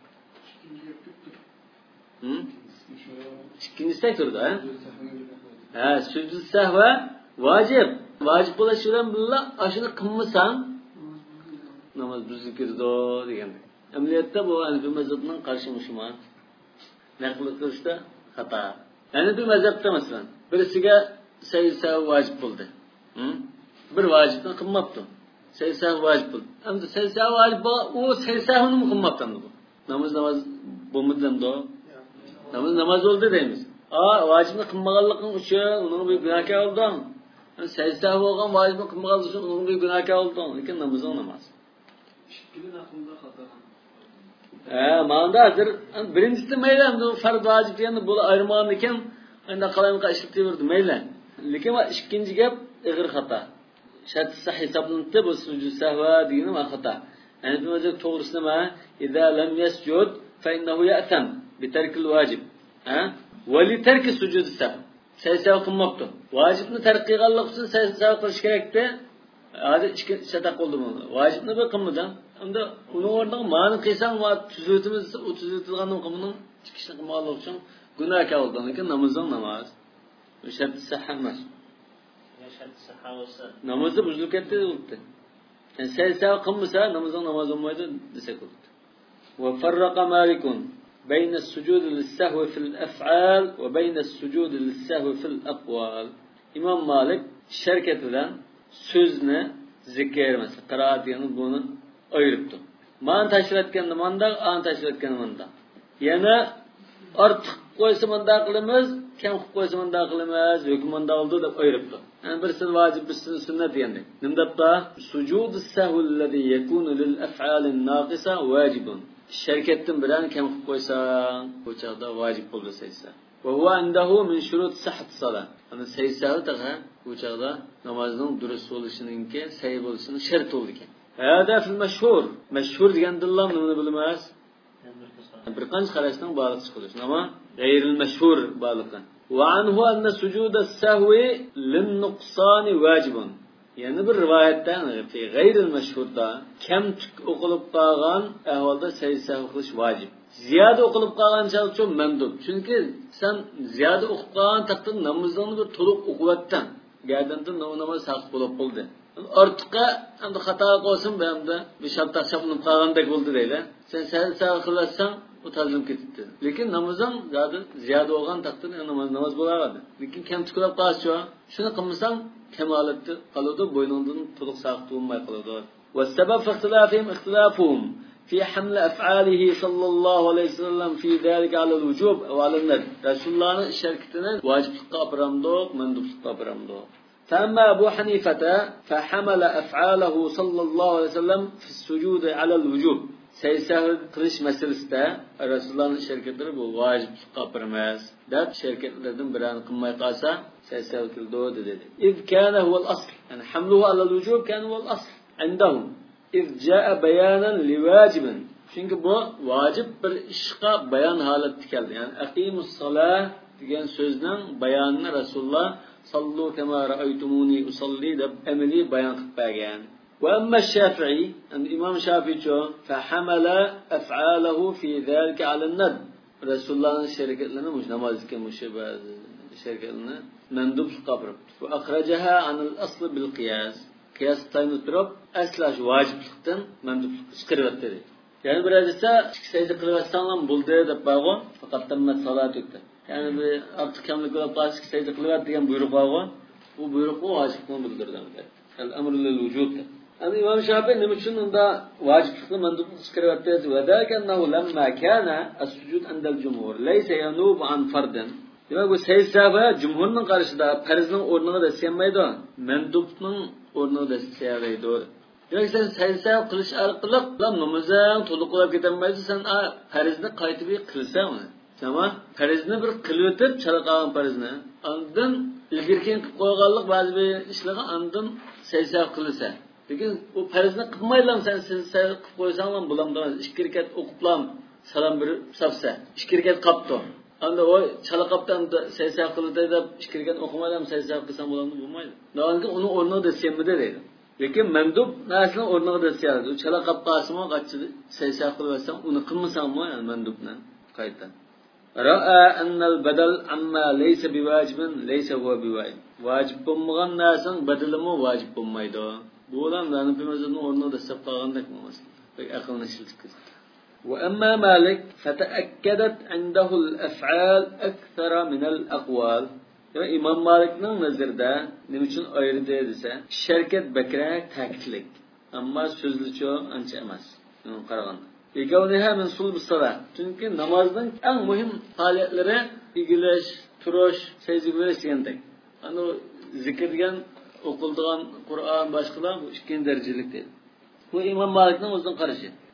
İkincisi turdi, sujud sahva vojib. Vojib bo'lishi bilan birga ashuni qilmasang namoz buzilib ketadi degan. Amaliyotda bu Hanifi mazhabining qarshi mushman. Naql qilishda xato. Hanifi mazhabda masalan, birisiga secde sahv vojib bo'ldi. Bir vojibni qilmabdi. Secde sahv vojib bo'ldi. Endi secde sahv vojib bo'lsa, u secde sahvni qilmabdi bu. Namoz bo'lmadimdi. Namaz oldu deymiz. Vacibni qilmaganliging uchun uning bir gunohkor olding. Secde sahv bo'lgan vacibni qilmaganlik uchun uning bir gunohkor olding. Lekin namozing namoz. Shikili naqlda xato. Manda hazır birincisi mayli bu farz vacib deganda bu ayirman ekan, unda qalamqa ishlataverdi mayli. Lekin ikkinchi gap ig'ir xato. Shart sahih hisoblanadi bu sujud sahva degani va xato. Yani o'zi to'g'risi nima? Idza lam yasjud fa innahu ya'tam bi tark al-wajib. Va li tark sujud sahv. Saysav qilmoqdi. Vojibni tark qilganlik uchun saysav qilish kerakda. Hozir ikki shata qildi buni. Vojibni bir qilmadan, unda uni o'rniga ma'ni qilsang va tuzatimiz, tuzatilgandan qilmaning chiqishni qilmoqlik uchun gunoh bo'ldi. Lekin namozdan namoz. Bu shart sahih emas. Shart sahih bo'lsa namozni buzilib ketdi. Yani saysav qilmasa namozdan namoz bo'lmaydi desa bo'ldi. Wa farraqa malikun بين السجود للسهو في الأفعال وبين السجود للسهو في الأقوال. İmam Malik şirket bilen sözne zikir mesela kıraat yani bunu ayırıptı. Man taşır etkeninde manda, an taşır etkeninde manda. Yani artık koysa manda kılımız, kem koysa manda kılımız, hüküm manda oldu da ayırıptı. Yani birisinin vacip, birisinin sünnet yani. Nimdapta sucud-u sehvüllezî yekûnu lil ef'alin nâkisa vacibun. Şirketin bilen kem koysa bu çağda vacip oldu saysa. Ve huve indehu min şurut sahhat salat. Yani saysağı da bu çağda namazın dürüst oluşununki sayı oluşunun şart oldu ki. Hâdâ fil meşhur. Meşhur diyen dillam bunu bilmez. Bir qanç qarashdan bağlı çıkılır. Ama gayril meşhur bağlıqan. Ve anhu enne sucuda sahvi lin nuqsani vacibun. Yani bir rivayetten fi gayril meşhurda kem o'qilib qolgan ahvolda saysa qilish vacib. Ziyoda o'qilib qolgan uchun mandub. Chunki sen ziyoda o'qib qolgan taqdirda namozingni bir to'liq o'qivatdan, gardandan namoz saqit bo'lib qoldi. Ortiqqa endi xato qilsin, bu hamda bir shartaq chaplinib qolgandek bo'ldi deydi. Sen saysa qilasan, o tazlim ketdi. Lekin namozing ziyoda bo'lgan taqdirda namoz bo'lardi. Lekin kam tuklab qolsa, shuni qilmasang kemaleti kalıdı, boynundan tuluk sağlık bulunmaya kalıdı. Ve sebep ihtilafihim fi hamle ef'alihi sallallahu aleyhi ve sellem fi zâlike alel vücub ve alenler. Resulullah'ın şerketinin vaciplikte apıramdık, menduplikte apıramdık. Femme Ebu Hanifete fehamele ef'alahu sallallahu aleyhi ve sellem fi sucude alel vücub. Seysahı kılış meselesi de Resulullah'ın şirketleri bu vaciplikte apıramaz. Dert şirketlerden birini kılmaya kalsa seysahı kıldı dedi. İz kâne huvel asl. Yani hamluhu alel vücub kâne huvel asl. Indahum. İz câe beyanen li vacibin. Çünkü bu vacip bir işqa bayan haleti geldi. Yani akimus salah diyen sözden bayanını Resulullah sallu kema ra'aytumuni usalli de emeli bayan kıp bergen. وأما الشافعي أن الإمام الشافعي فحمل أفعاله في ذلك على الند رسول الله شركة لنا مش نماز كمشبه شركة لنا مندوب قبر وأخرجها عن الأصل بالقياس قياس تاين ترب أصلاش واجب لقتن مندوب سكرت تري يعني برادسا سيد قلوستانلام بولده دباغو فقط تمت صلاة يكتر يعني artık kamlık olarak klasik seyde kılıvat diyen buyruk var. Bu buyruk o vaciplikten bildirden. El-emr lil-vücud. Yani İmam Şafii ne için onda vaciplikten menduplu çıkarıp tezi ve derkennehu lemma kana es-sucud endel cumhur leyse yanub an farden. Demek bu seysafa cumhurun karşısında farzın ornuna da sevmeydi. Mendupun ornuna da sevmeydi. Demek sen seysafa kılış arqılık lan namazın toluqlab ketemeydi sen farzni qaytib qilsan uni. Tamam. Farzni bir qilib o'tib chalaqagan farzni. Ondan ilgirken qo'yganlik ba'zi bir ishlarga ondan seysafa qilsa. Lekin o farzni qilmaylam sen qilib qo'ysang ham bo'lamdi. 2 rakat o'qiblam salom berib safsa. 2 rakat qapti. Anda o chalaqapdan seysafa qildi deb 2 rakat o'qimaylam seysafa qilsam bo'lamdi bo'lmaydi. Nahotki uni o'rniga desemidi deydi. Lekin mandub narsani o'rniga desaydi. O chalaqap qasimo qachdi seysafa qilsam uni qilmasammi yani mandubni qayta. Ra'a annal badal amma laysa biwajibin laysa huwa biwajib. Vacib bo'lmagan narsaning badalimi vacib bo'lmaydi. Bu olan Hanifimizin o'rnida desab qolgandek bo'lmas. Pek aqlni ishlatib. Wa amma Malik fata'akkadat indahu al-af'al akthara min al-aqwal. Yani İmam Malikning nazarida nima uchun ayirdi desa, sharkat bakrak ta'kidlik. Ammo so'zlicho ancha emas. Qaraganda. Yegavniha min sulb salat. Çünkü namazın en mühim faaliyetlere ilgileş, turuş, secde degandek. Hani zikir degan o'qildigan Qur'on boshqalar bu ikkinchi darajalik deydi. Bu İmam Malikning o'zining qarashi.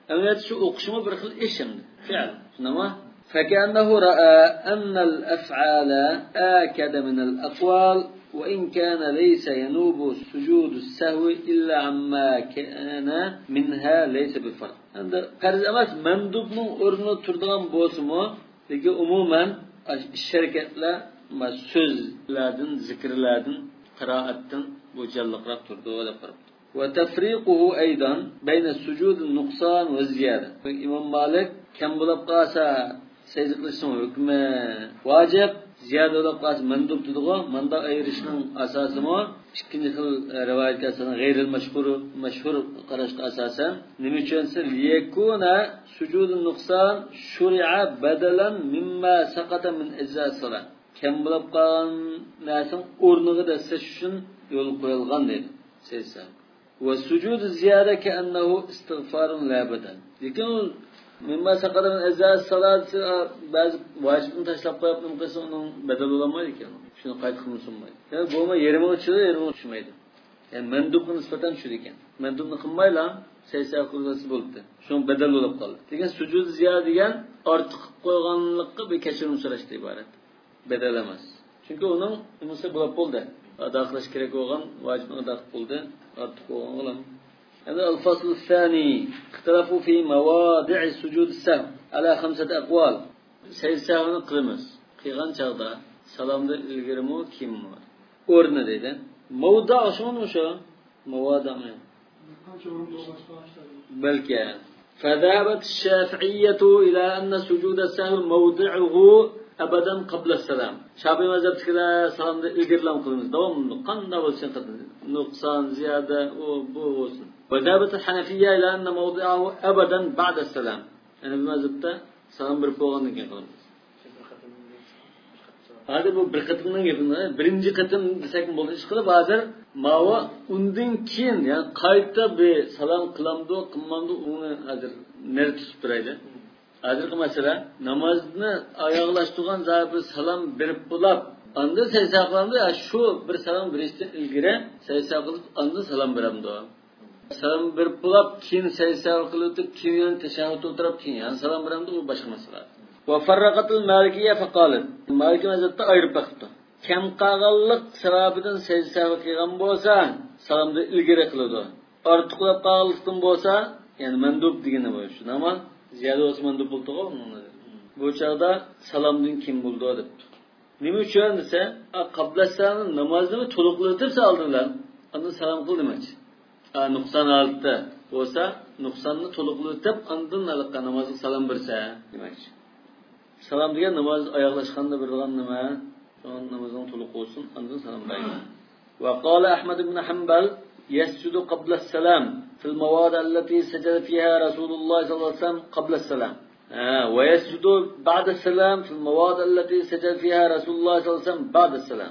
Evet şu okuşma bir xil işimdi. Fiil. Ama فكأنه رأى أن الأفعال آكد من الأقوال وإن كان ليس ينوب سجود السهو إلا عما كان منها ليس بفرق. عند فرض أمس مندوب من أرنو تردان بوسمو لكن عموما الشركة ما sözlerden, zikirlerden, kıraatten bu cellakrak turdu öyle fark. وتفريقه أيضا بين السجود النقصان والزيادة. İmam Malik kim bulup kalsa secde kılışın hükmü vacip, ziyade olup kalsa mendub tutuğu, manda ayırışının asası mı? İkinci kıl rivayet kalsana gayril meşhur karıştı asasen. Nimi içinse liyekuna sucudun nuksan şuri'a bedelen mimma sakata min ecza salat. Kim bulup kalan nesin urnuğu da seçişin yolu koyulgan dedi. Seysa. Ve sucud ziyade keannehu istiğfarun la bedel. Lekin mimma sakata min ecza salat bazı vacibini taşlap koyup mümkünse onun bedel olamaydı ki. Şunu kayıt kılmışılmaydı. Yani bu ama yerime uçuyor, yerime uçmaydı. Yani mendubun nispeten şu diken. Mendubunu kılmayla seysa kurulası buldu. Şunun bedel olup kaldı. Lekin sucud ziyade diyen artık koyganlıkı bir keçirim süreçte ibaret. Bedelemez. Çünkü onun mesela bulap oldu. Adaklaş gerek olan vacibini adak buldu. Artık olan olan. هذا الفصل الثاني اختلفوا في مواضع سجود السهو على 5 أقوال. Secde sahvını kılımız. Kıygan çağda salamda ilgiri mi kim var? Orna dedi. Mevda aşman mı şu? Mevada mı? Belki. فذهبت الشافعية إلى أن سجود السهو موضعه أبدا قبل السلام. Şafii mezheptekiler salamda ilgirilam kılımız. Devamlı. Kanda olsun kadın. Nuksan, ziyade, o bu olsun. وذهبت الحنفية إلى أن موضعه أبدا بعد السلام. Yani bu mezhepte salam bir boğanlık yapalım. Hadi bu bir kıtımdan yapılır. Birinci kıtım desek mi bulur? İşte bazen mava undin kin yani kayıtta bir salam kılamdı, kılmandı onu hazır nerede tutup duraydı. Hazır ki mesela namazını ayaklaştıran zahir salam berip bulap anda secde kılamdı ya şu bir salam birisi ilgire secde kılıp anda salam beramdı o. Salam berip bulap kin secde kılıp kin yani teşahhüt oturup kin yani salam beramdı o başka mesele. وفرقت المالكية فقالت مالكية مذهبte ayırıp baktı. Kem qağallık sababından secde sahvı kılgan bolsa salamda ilgiri kıldı. Artıqlap qağallıktan bolsa yani mendub degeni bu şu ama ziyade olsa mendub buldu o onu. Bu çağda salamdan kim buldu dep. Nima uchun desa, qablasani namozni to'liqlatib saldilar. Andan salam qil demoqchi. Nuqson oldi bo'lsa, nuqsonni to'liqlatib andan alaqqa namozga salom bersa demoqchi. Salam degan namoz oyoqlashganda bergan nima? Son namozning to'liq bo'lsin, andan salom bergan. Va qala Ahmad ibn Hanbal yasjudu qabla as-salam fil mawadi allati sajada fiha Rasululloh sallallohu alayhi vasallam qabla as-salam. Wa yasjudu ba'da as-salam fil mawadi allati sajada fiha Rasululloh sallallohu alayhi vasallam ba'da as-salam.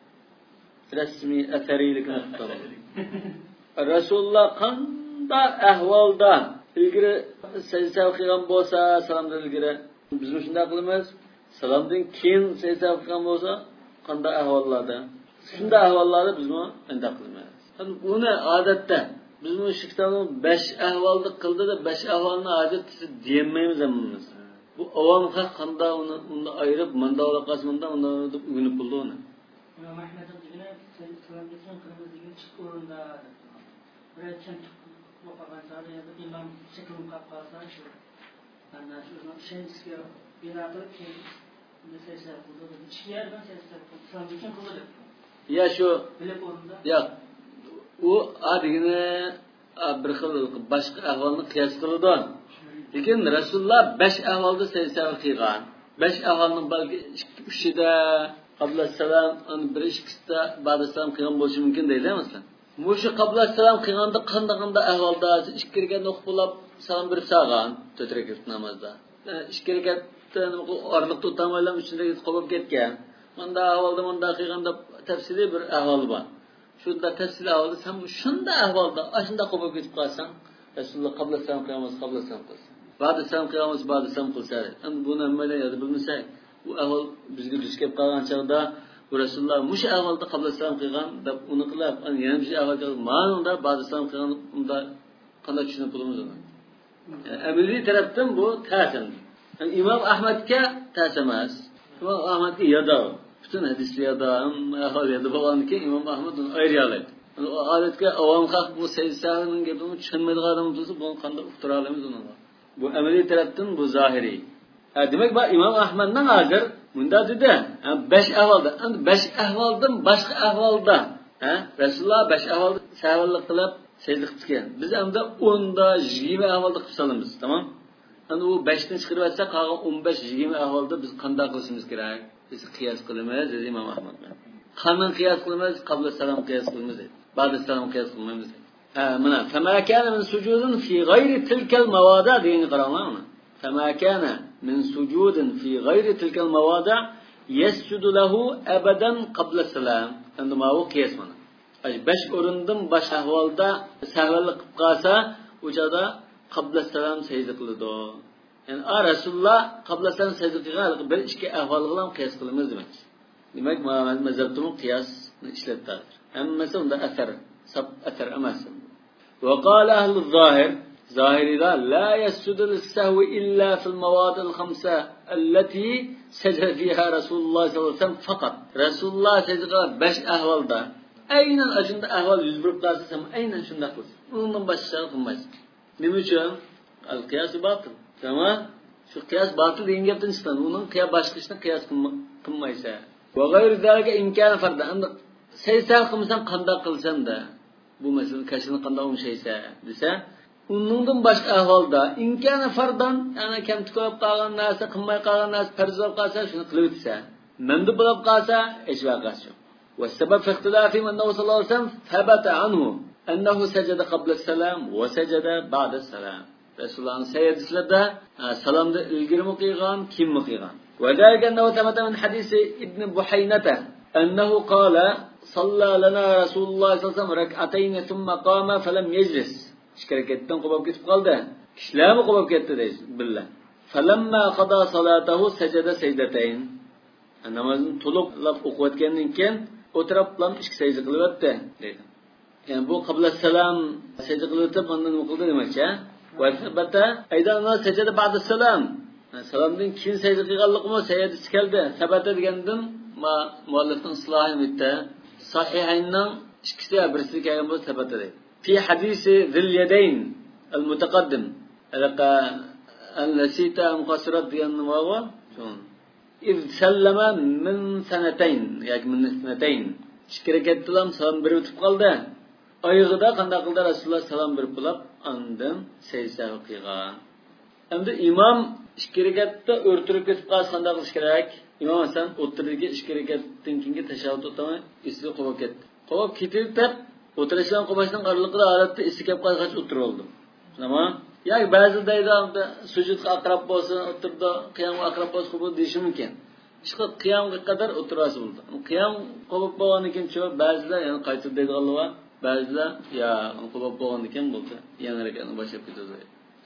Rasmi atharilik naqtab. Rasululloh qanda ahvolda ilgari sajda qilgan bo'lsa, salomdan ilgari biz shunday qilamiz. Salomdan keyin secde qilgan bo'lsa, qanday ahvollarda? Shunday ahvollarda biz buni endi qilamiz. Buni odatda biz bu shiktanni 5 ahvolda qildi da 5 ahvolni odatda deymaymiz hamimiz. Bu avamga qanday uni ayirib, manda olaqasmanda uni deb ugunib bo'ldi uni. Mahmadov degan salomdan keyin qilamiz degan chiqib o'rinda. Birinchi o'qiganda imom chiqib qolsa shu ana shuni shensga binoqilib keyin desaysa bo'ladi. Ichki yerdan seslar salomdan keyin qiladi. Ya şu bilib o'rinda. Ya u adigini bir xil boshqa ahvolni qiyos qiladi. Lekin Rasululloh 5 ahvolda secde qilgan. 5 ahvolning balki 3da qabla salam, bir ikkisida ba'da salam qilgan bo'lishi mumkin deylamizlar. Mushu qabla salam qilganda qanday ahvolda ikki rekat o'qib salam berib salgan 4 rekat namozda. Ikki rekatdan orliq tutamaylam 3 rekat qolib ketgan. Manda ahvolda manda qilganda tafsiliy bir ahvol bor. Shunda tafsiliy ahvolda sen shunda ahvolda ashunda qolib ketib qolsan, Rasululloh qabla salam qilamiz, qabla salam qilsa. Ba'da salam qilamiz, ba'da salam qilsa. Endi buni nimaga yozib bilmasak, bu ahvol bizga duch kelib qolgan chog'da Rasululloh mush ahvolda qabla salam qilgan deb uni qilib, yana bir ahvolda ma'noda ba'da salam qilgan unda qanday tushunib bo'lamiz uni? Amaliy tarafdan bu ta'sin. İmam Ahmed'ga ta'simas. İmam Ahmed'ga yada. Bütün hadisli yada, ahol yada bo'lganki İmam Ahmed uni ayriyalaydi. Odatga avom xalq bu seysaning gapini tushunmaydigan odam bo'lsa, buni qanday uqtira olamiz uni? Bu amaliy tarafdan bu zohiriy. Demak, bu İmam Ahmedning hozir bunda dedi, 5 ahvolda. Endi 5 ahvoldan boshqa ahvolda, Rasululloh 5 ahvolda savollik qilib secde qilgan. Biz endi 10 da 20 ahvolda qilib solamiz, tamam? Endi u 5 dan chiqarib olsak, qolgan 15-20 ahvolda biz qanday qilishimiz kerak? Biz qiyos qilamiz, dedi İmam Ahmed. Qanday qiyos qilamiz? Qabla salom qiyos qilamiz. Ba'da salom qiyos qilmaymiz. Mana fama kana min sujudin fi g'ayri tilkal mawada degan qaranglar. فما كان من سجود في غير تلك المواضع يسجد له أبدا قبل السلام عندما هو قياس منا باش أورندم باش أحوالدا سهولك قاسا وجدا قبل السلام سجد قلدو يعني رسول الله قبل السلام سجد قلدو bir ikki ahvolga qiyos qilamiz demak mazhabning qiyos ishlatadi hammasi unda asar emas وقال أهل الظاهر ظاهري لا يسجد للسهو إلا في المواضع الخمسة التي سجد فيها رسول الله صلى الله عليه وسلم فقط رسول الله سجد باش أهوال دا أين أجند أهوال يزبرب قاسم أين شندا قلت onun başka olmaz. Niçin? Al-kıyas batıl. Tamam? Şu kıyas batıl deyin yaptın işte. Onun kıyas başkasına kıyas kılmaysa. Ve gayrı zalika imkan farda. Anda seysa kılsan kanda kılsan da bu meselenin kaşını kanda olmuşaysa dese Onundan başka ahvalda imkanı fardan yani kem tükürüp qalğan narsa, qılmay qalğan narsa farz olub qalsa şunu qılıb etsə, məndi bulub qalsa heç vaqas yox. Və səbəb ixtilafi annahu sallallahu alayhi ve sellem thabata anhu annahu sajada qabla salam və sajada ba'da salam. Resulullah'ın seyyidislərdə salamda ilgiri mi qıyğan, kim mi qıyğan? Və zalika annahu thabata min hadisi İbn Buhaynata annahu qala salla lana Rasulullah sallallahu alayhi ve sellem rak'atayn thumma qama falam yejlis. Şirketten qolab ketib qoldi. Kishilarmi qolab ketdi deysiz billah. Falamma qada salatahu sajada sajdatayn. Namozini to'liqlab o'qiyotgandan keyin o'tirib bilan ikki sajda qilib o'tdi deydi. Yani bu qabla salam sajda qilib o'tib ondan nima qildi demakchi? Va albatta aydan sajada ba'da salam. Salamdan keyin sajda qilganligimi sajdasi keldi. Sabata degandan muallifning islohi bitta sahihaynning ikkisi birisi kelgan bo'lsa sabata deydi. في حديث ذي اليدين المتقدم النسيت مقصرات وهو إذ سلم من سنتين يعني من سنتين شكركت لهم سلام بريوت قلده أيغدا قندا قلده رسول الله سلام بريوت عندهم سيسا وقيغا أمد إمام شكركت örtürüp ketip qalsa qanday qilish kerak? İmam Hasan o'tirdiga shikirkatdan keyingi tashahhud o'tmay isi qolib ketdi. Qolib ketib Oturuşan kumaşın qarlıqda alatda isi kep qalğaç oturib oldu. Tamam? Ya bazı daydamda sucudga aqrab bolsa, oturda qiyamga aqrab bolsa bu deyişi mümkün. İşte qiyamga qadar oturası buldu. Qiyam qolib bolgandan keyin ço'p ba'zilar yani qaytib deydiganlar var. Ba'zilar ya qolib bolgandan keyin bo'ldi. Yana rakatni boshlab ketadi.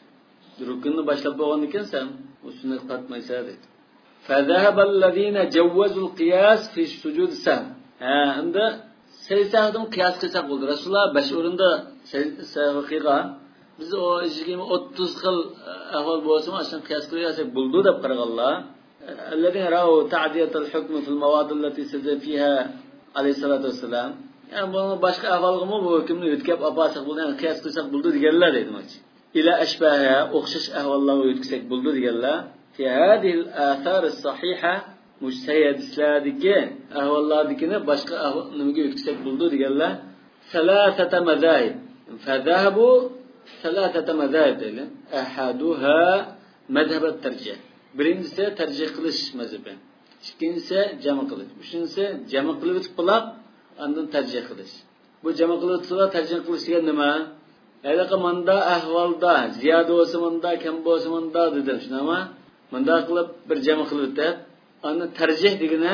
Rukunni boshlab bolgandan keyin sen usini qatmaysa dedi. Fazahaba allazina jawwazu al-qiyas fi sujud sam. Endi Seysahadım kıyas kısak oldu. Resulullah 5 orunda seysaha qilgan. Biz o 20-30 xil ahvol bo'lsa, aslında kıyas qilsak buldu deb qaraganlar. Allazina ra'u ta'diyat al-hukm fi al-mawadi allati sajada fiha alayhi salatu wassalam. Yani bunu başka ahvolga bu hukmni o'tkab olsak bo'ldi, yani kıyas qilsak buldu deganlar deydi. Ila ashbaha o'xshash ahvollarga o'tkazsak buldu deganlar. Fi hadhihi al-athar as-sahiha mujtahidlardagi ahvollardagini boshqa nimaga o'tkazsak bo'ldi deganlar salasata mazahib fadahabu salasata mazahib deydi ahaduha mazhab at-tarjih birinchisi tarjih qilish mazhabi ikkinchisi jami qilish uchinchisi jami qilib o'tib qolib undan tarjih qilish bu jami qilib o'tsa tarjih qilish degan nima aylaqa manda ahvolda ziyoda bo'lsa manda kam bo'lsa manda dedi shunami manda qilib bir jami qilib o'tib Anı tercih digine,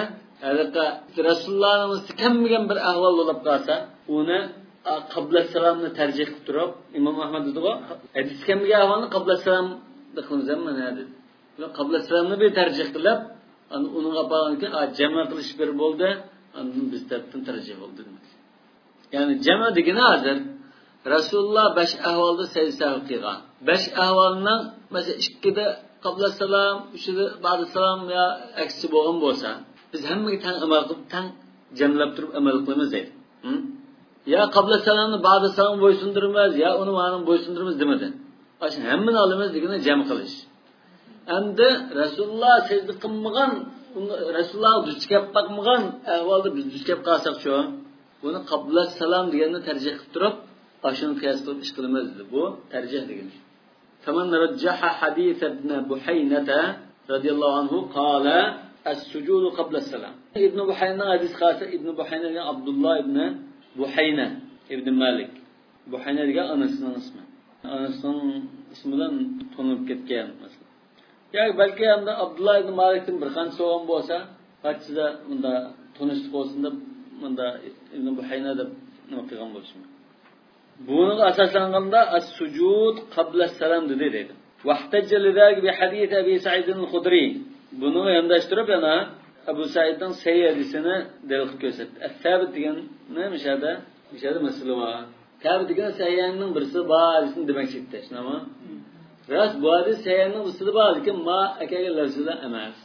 Resulullah'ın kammigen bir ahval olup kalsa, onu qabla salamını tercih tutup, İmam Ahmed dedi o, hadis kammigen ahvalını qabla salam dıkılımız ama ne dedi? Qabla salamını bir tercih kılıp, onun kapağını ki, cema kılış bir oldu, onun biz taraftan tercih oldu demek. Yani cema digine hazır, Rasulullah 5 ahvolda sajda qilgan. 5 ahvolning mesela 2da qabla salom, 3da ba'da salom yo aksi bo'lgan bo'lsa, biz hammaga tang amal qilib, tang jamlab turib amal qilamiz deydi. Ya qabla salomni ba'da salom bo'ysundiramiz, ya uni ma'lum bo'ysundiramiz demadi. Ashun hammani olamiz degani jam qilish. Endi Rasulullah sajda qilmagan, Rasulullah duch kelib bakmagan ahvolda biz duch kelib qolsak-chu, buni qabla salom deganni tarjih qilib turib, ashuni qiyos qilib ish qilamiz dedi. Bu tarjih degan. Faman rajjaha hadith ibn Buhaynata radhiyallohu anhu qala as-sujud qabla as-salam. Ibn Buhayna hadis xasa Ibn Buhayna degan Abdullah ibn Buhayna ibn Malik. Buhayna degan onasining ismi. Onasining ismi bilan tanilib ketgan masalan. Ya balki hamda Abdullah ibn Malik'in bir qancha so'g'an bo'lsa, qachida unda tanishlik bo'lsin deb bunda Ibn Buhayna deb nima qilgan bo'lishmi? Buning asoslanganda as-sujud qabla as-salam dedi. Vahtajja lidalik bi hadith Abi Sa'id al-Khudri. Buni yondashtirib yana Abu Sa'idning sayyidisini dalil ko'rsatdi. As-sabit degan nima mishada? Mishada masala bor. Sabit degan sayyanning birisi bor, ismi demakchidir. Shunami? Ras bu hadis sayyanning birisi bor, lekin ma akaga lafzida emas.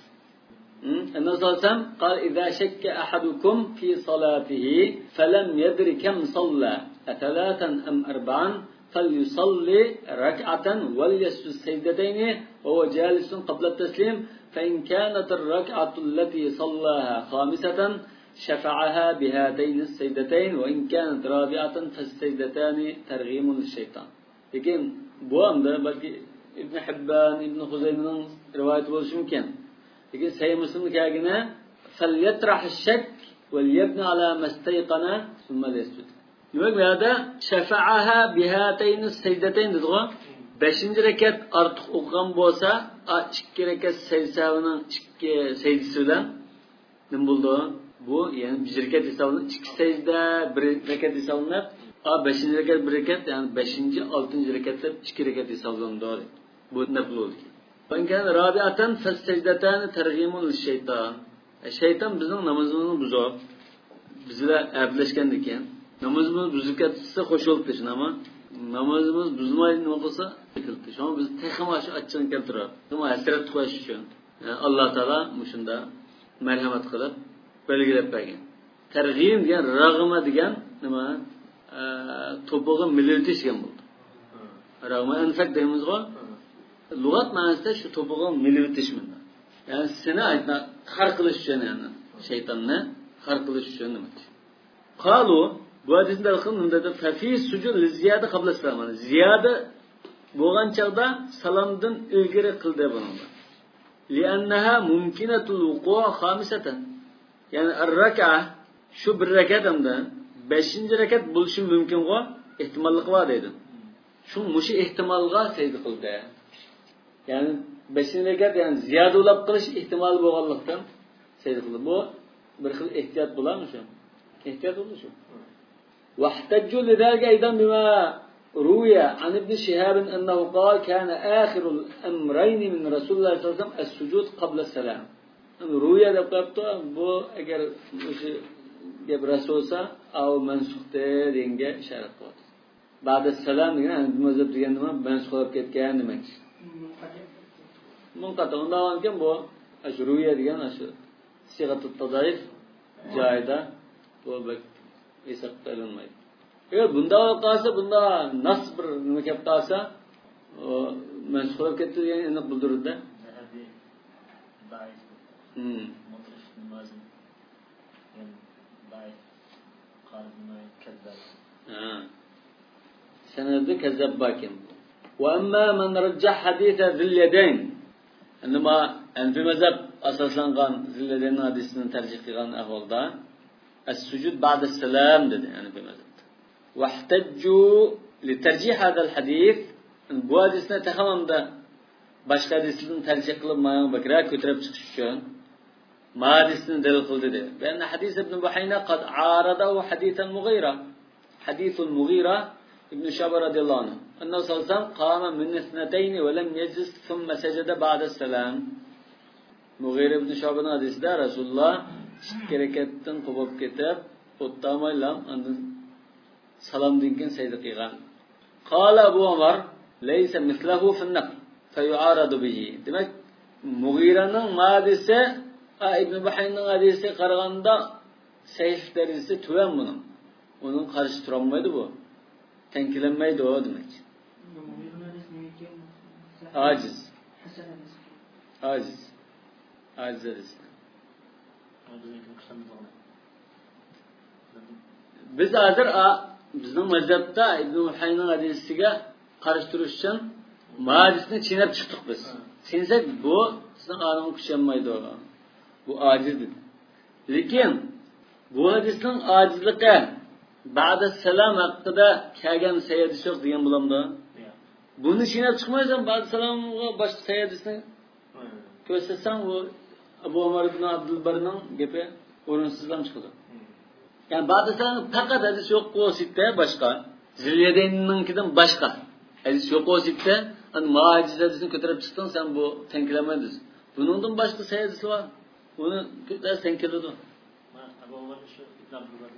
Annabi sallallohu alayhi vasallam qal idza shakka ahadukum fi salatihi falam yadri kam salla athalatan am arba'an falyusalli rak'atan wal yasjud sajdatayn wa huwa jalisun qabla at-taslim fa in kanat ar-rak'atu allati sallaha khamisatan shafa'aha bihatayn as-sajdatayn wa in kanat rabi'atan fas-sajdatan targhimun lish-shaytan. Lekin bu hamda balki Ibn Hibban, Ibn Huzaymning rivoyati bo'lishi mumkin. Lekin Sahih Muslimda kelgani falyatrah ash-shak wal yabni ala mastayqana thumma yasjud. Nima bu yerda shafa'aha bihatayn as-sajdatayn dedi-ku. 5-rakat ortiq o'qigan bo'lsa, 2 rakat sajdaning 2 sajdasi bilan nima bo'ldi? Bu ya'ni 1 rakat hisoblanib, 2 sajda 1 rakat hisoblanib, 5-rakat 1 rakat, ya'ni 5-6 rakatda 2 rakat hisoblanadi. Bu nafl bo'ldi. Bundan rabi'atan fassajdatan targhimun lish-shayton. Shayton bizning namozimizni buzib, bizlar ablashgan ekan. Namozimiz buzib ketsa qo'shilib tushunami? Namozimiz buzmaydi nima qilsa, qildi. Shuni biz texma shu achchini keltirib, nima hasrat qo'yish uchun Alloh taolo mushunda marhamat qilib belgilab bergan. Targ'im degan rag'ma degan nima? To'pog'i militish degan bo'ldi. Rag'ma anfaq deymiz-ku. Lug'at ma'nosida shu to'pog'i militish menda. Ya'ni seni aytna xar qilish uchun yani shaytonni xar qilish uchun nima? Qalu bu hadisda qilindi fafi sujud ziyada qabla salom. Ziyada bo'lgan chaqda salomdan ilgari qildi buni. Li'annaha mumkinatul wuqu' khamisatan. Ya'ni ar-rak'a shu bir rakat hamda 5-rakat bo'lishi mumkin-ku, ehtimollik bor deydi. Shu mushi ehtimolga sayda qildi. Ya'ni 5-rakat yani ziyoda ulab qilish ehtimoli bo'lganlikdan sayda qildi. Bu bir xil ehtiyot bo'ladimi shu? Ehtiyot bo'lishi shu. واحتجوا لذلك أيضا بما روي عن ابن شهاب أنه قال كان آخر الأمرين من رسول الله صلى الله عليه وسلم السجود قبل السلام. روي دقيقته بو أجر مش جب رسولسا أو منسوخته دينجا إشارة قوت. بعد السلام يعني بمذهب ديان ما منسوخ كان نمش. منقطع عندنا كم بو أشروية ديان أشر صيغة التضعيف جايدة بو بك esaqtalanmaydi. Agar bunda qolsa, bunda nas bir nima kelib qolsa, masxura ketdi degan aniq bildiradi. Sanadi kazzab bakim. Wa amma man rajjah haditha dhil yadayn. Inma anfi mazhab asoslangan dhil yadayn hadisini tarjih qilgan ahvolda السجود بعد السلام ده يعني بمذهب واحتجوا لترجيح هذا الحديث bu hadisni taxamamda boshqa hadislarni tarjih qilib mana bakra ko'tarib chiqish uchun ma hadisni dalil qildi dedi. Ba'na hadis ibn Buhayna qad aradahu hadith al-Mughira. Hadith al-Mughira ibn Shu'ba radhiyallahu anhu. Annahu sallallahu alayhi wasallam qama min ithnatayn wa lam yajlis thumma sajada ba'da as-salam. Mughira ibn Shu'ba hadisida Rasulullah 2 rakatdan qo'yib ketib, o'tdamaylam, andan salomdan keyin sajda qilgan. Qala Abu Umar laysa mislahu fi an-naql fayu'aradu bihi. Demak, Mughiraning hadisi Ibn Buhaynning hadisiga qaraganda sayf darajasi tuvan buning. Uning qarshi tura olmaydi bu. Tenkilanmaydi o demek. Aciz. Aciz. Aciz hadisi. Biz hozir bizning mazhabda Ibn Buhaynning hadisiga qarshi turish uchun hadisni chinab chiqdik biz. Sensak bu sizning aqlingiz kuchanmaydi. Bu aciz dedi. Lekin bu hadisning acizligi ba'da salam haqida kelgan sayyidisi yo'q degan bo'lamda. Buni chinab chiqmaysan, ba'da salamga boshqa sayyidisini ko'rsatsang, u Abu Umar ibn Abdulbarning gapi o'rinsizdan chiqadi. Yani ba'da salam faqat hadis yo'q bo'lsa boshqa, Zilyadenninkidan boshqa hadis yo'q bo'lsa, ani muajiz hadisini ko'tarib chiqsang, sen bu tenkilamaysiz. Buningdan boshqa sayyidisi bor. Uni ko'tarib tenkiladi. Abu Umar shu ibn Abdulbar.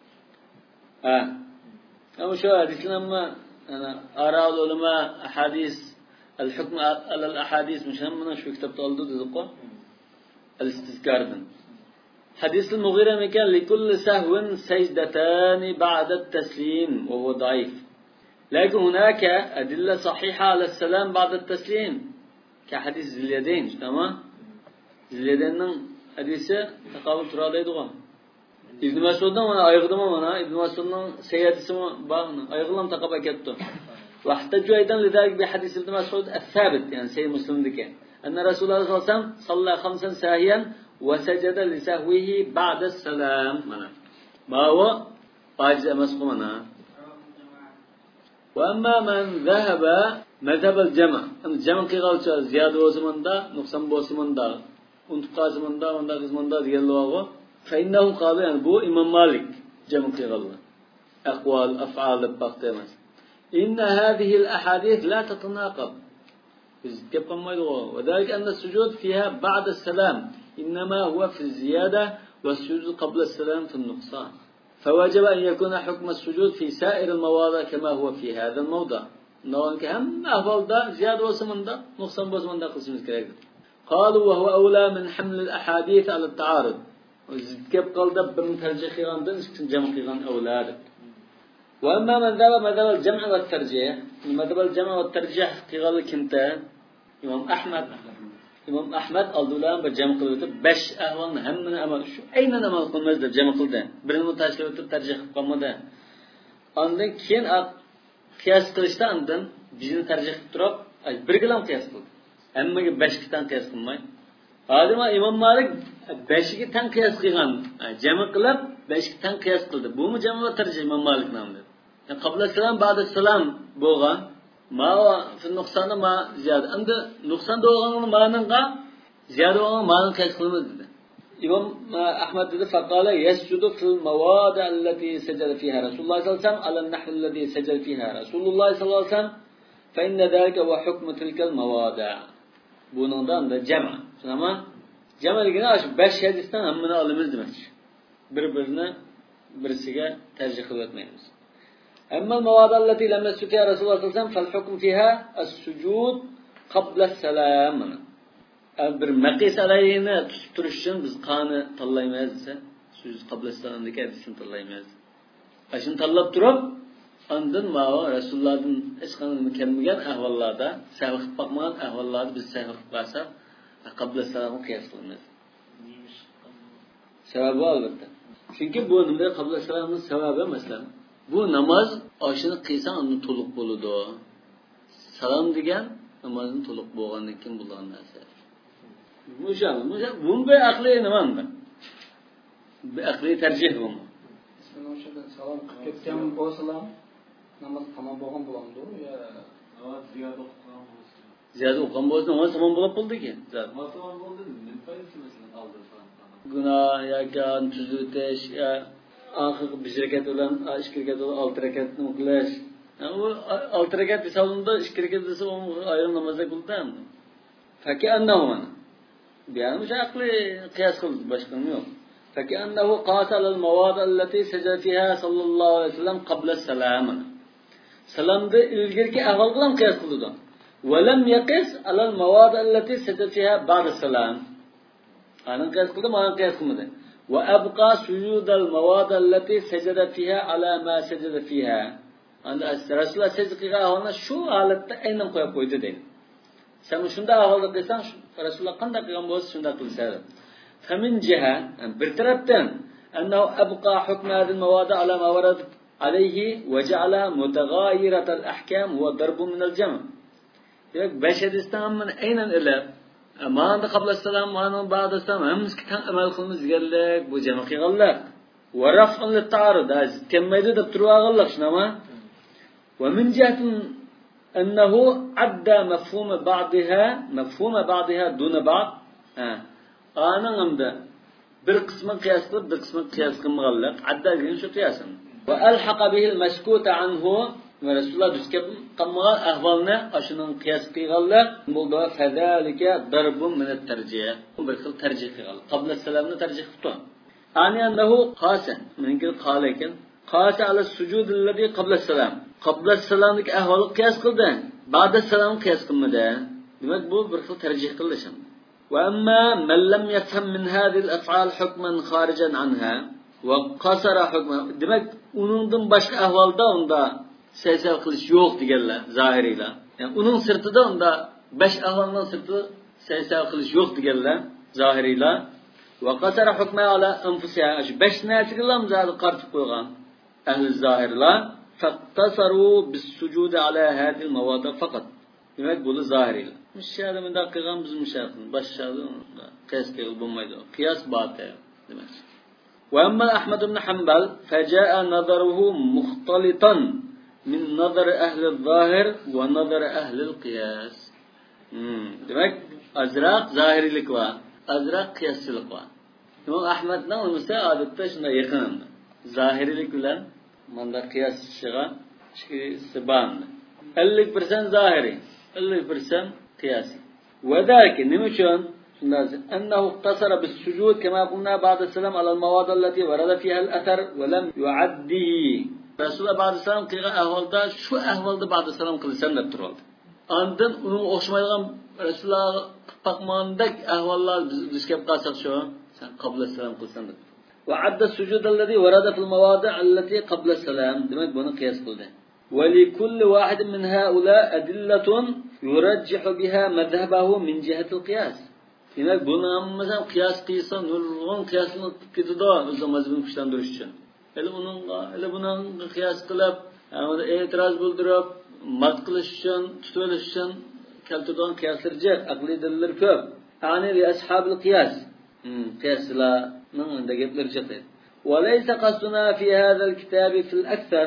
Ama şu hadislerle ana ara ulema hadis el-hukm al-ahadis müşemmena şu kitapta oldu dedik o. El-istizkardan. Hadis-ül Mughira mekan likulli sahvin secdatan ba'da at-taslim ve huwa da'if. Lakin hunaka adilla sahiha ala-salam ba'da at-taslim. Ka hadis Zilyadayn, tamam? Zilyadanning hadisi taqabul turadaydi o. İbn Mas'ud'dan bana aygıdım ama İbn Mas'ud'dan seyyadisi bağını aygılam takaba kettu. Ve ihtajju aydan lidalik bi hadis İbn Mas'ud es-sabit yani Seyyid Müslim'deki. Enne Resulullah sallallahu aleyhi ve sellem salla khamsan sahiyan ve secede li sahvihi ba'da salam. Ma huwa aciz emasku mana. Ve amma men zahaba mezheb el-cema. Cema qilg'uvchi ziyada o'zimanda, nuqson bo'lsimanda, unutqazimanda, unda qizmanda deganlar فإنه قال يعني بو إمام مالك جمع الله أقوال أفعال بقتمس إن هذه الأحاديث لا تتناقض وذلك أن السجود فيها بعد السلام إنما هو في الزيادة والسجود قبل السلام في النقصان فوجب أن يكون حكم السجود في سائر المواضع كما هو في هذا الموضع نوانك هم أفضل دا زيادة وسمن دا نقصان وسمن دا قسم الكلام قالوا وهو أولى من حمل الأحاديث على التعارض وزدكب قلده بمترجح قيغاندن جمع قيغان أولاد وأما من ذهب مذهب الجمع والترجيح مذهب الجمع والترجيح قيغان كنتا إمام أحمد الدولان بجمع قلده بش أهوان همنا أمال شو أين أمال قلمز ده جمع قلده برين متاشكلته ترجيح قلمده عندن كين قياس قلشتا عندن بجين ترجيح تراب bir gilam qiyas qildi. Hammaga 5 kitan qiyas qilmay. Hozir İmam Malik 5 ga tan qiyas qilgan. Jami qilib 5 ga tan qiyas qildi. Bu mu jami va tarjih İmam Malik nomida. Qabla salam, ba'da salam bo'lgan. Ma va fi nuqsoni ma ziyada. Endi nuqson bo'lganini ma'nonga ziyada bo'lgan ma'non qiyas qilamiz dedi. İmam Ahmad dedi faqala yasjudu fil mawadi allati sajada fiha Rasulullah sallallahu aleyhi ve sellem ala an-nahl alladhi sajada fiha Rasulullah sallallahu aleyhi ve sellem fa inna zalika wa hukmu tilka al-mawadi'. Bundan da cema. Ama cemaligini aş 5 hadisdan hammani olamiz demak. Bir-birini birisiga tarjih qilib o'tmaymiz. Amma al-mawadi' allati lam yasjudu fiha Rasulullah sallallahu aleyhi ve sellem fal hukmu fiha as-sujud qabla as-salam. Bir maqis alayini tutib turish uchun biz qani tanlaymiz desa, sujud qabla as-salamdagi hadisni tanlaymiz. Ashuni tanlab turib, ondan ma'o Rasulullohdan hech qanday kelmagan ahvollarda, sahih qilmagan ahvollarda biz sahih qilsak, qabla as-salamni qiyos qilamiz. Sababi albatta. Chunki bu nima qabla as-salamning sababi masalan, bu namoz oshini qilsang uni to'liq bo'ladi. Salom degan namozning to'liq bo'lgandan keyin bo'lgan narsa. Bu bir aqliy nima endi? Bir aqliy tarjih bu. O'shada salom qilib ketgan bo'lsalar, namoz tamom bo'lgan bo'lamdi yo namoz ziyoda o'qigan bo'lsa. Ziyoda o'qigan bo'lsa namoz tamom bo'lib qoldi-ki. Namoz tamom bo'ldi, nima foydasi masalan aldı falan. Gunoh yoki tuzutish, oxirgi 1 rakat bilan 2 rakat bilan 6 rakatni o'qish. U 6 rakat hisobida 2 rakat desa u ayrim namozda qildi. Faki annahu mana. Yani bu aqli qiyas qildi, boshqa nima yo'q. فكأنه قاتل المواضع التي سجد فيها صلى الله عليه وسلم قبل السلام. سلامda ilgirki ahvol bilan qiyos qildi. ولم يقس على المواضع التي سجد فيها بعد السلام. أنا قياس قلت ما أنا قياس قلت. وأبقى سجود المواضع التي سجد فيها على ما سجد فيها. عند رسول الله سجد قيا هنا شو حالته أينم قيا قيد دين. سامي شندا أول قيسان رسول الله قند قيام بوس شندا تلسال. فمن جهة برترتن أنه أبقى حكم هذه المواضع على ما ورد عليه وجعل متغايرة الأحكام هو ضرب من الجمع. besh hadisdan mana aynan ilib mana qabla salom mana ba'da salom hammamiz kan amal qilamiz deganlik bu jama qilganlar va raf'un lit-ta'arud azid kelmaydi deb turib olganlar shunami va min jihatin annahu adda mafhuma ba'daha duna ba'd ana hamda bir qismi qiyas qilib bir qismi qiyas qilmaganlar adda degan shu qiyasim va alhaqa bihi al-maskuta anhu ve Resulullah düzkep qammagan ahvolni ashunun qiyas qilganlar bo'ldi fazalika darbun min at-tarjih bir xil tarjih qilgan qabla salomni tarjih qildi ani annahu qasa menga qalekin qasa ala sujud alladhi qabla salam qabla salomdagi ahvolni qiyas qildi ba'da salom qiyas qilmadi demak bu bir xil tarjih qildi sham va amma man lam yafham min hadhihi al-af'al hukman kharijan anha va qasara hukman demak uningdan boshqa ahvolda unda seysev qilish yo'q deganlar zohiriylar. Yani uning sirtida unda 5 ahvoldan sirtida seysev qilish yo'q deganlar zohiriylar. Va qasara hukma ala anfusiha 5 narsaga lamzali qartib qo'ygan ahli zohirlar faqtasaru bis-sujud ala hadhihi al-mawadi' faqat. Demak bu zohiriylar. Müşahada menda qilgan biz müşahadani boshqada qiyas qilib bo'lmaydi. Qiyas batil demak. Wa amma Ahmad ibn Hanbal faja'a nadaruhu mukhtalitan min nazar ahli zahir ve nazar ahli qiyas. Demek azraq zahirilik var, azraq qiyasçılık var. İmam Ahmed'den olmasa adette şunda yakınında. Zahirilik bilen manda qiyasçıga sibandı. 50% zahiri, 50% qiyasi. Ve derki nima uchun? Shunda annahu iqtasara bis-sujud kama qulna ba'da salam ala al-mawadi allati warada fiha al-athar wa lam yu'addi. Resulullah ba'da salom qilgan ahvolda shu ahvolda ba'da salom qilsam deb turadi. Ondan uning o'xshamaydigan Resulullah qilmagandek ahvollar biz kelib qolsak shu, sen qabla salom qilsan deb. Va adda sujud alladhi warada fil mawadi' allati qabla salam, demak buni qiyas qildi. Va li kulli wahid min haula adillatun yurajjihu biha madhhabahu min jihati al-qiyas. Demak buni hammasi qiyas qilsa nurg'un qiyasni ketadi o'z mazmun kuchlantirish uchun. Ele bunun qiyas qilib, e'tiroz bildirib, mat qilish uchun, tutib olish uchun keltirgan qiyaslar jiq, aqliy dalillar ko'p. Ani li ashabil qiyas. Qiyaslarning unda gaplar jiq. Va laysa qasduna fi hadha al-kitab fi al-akthar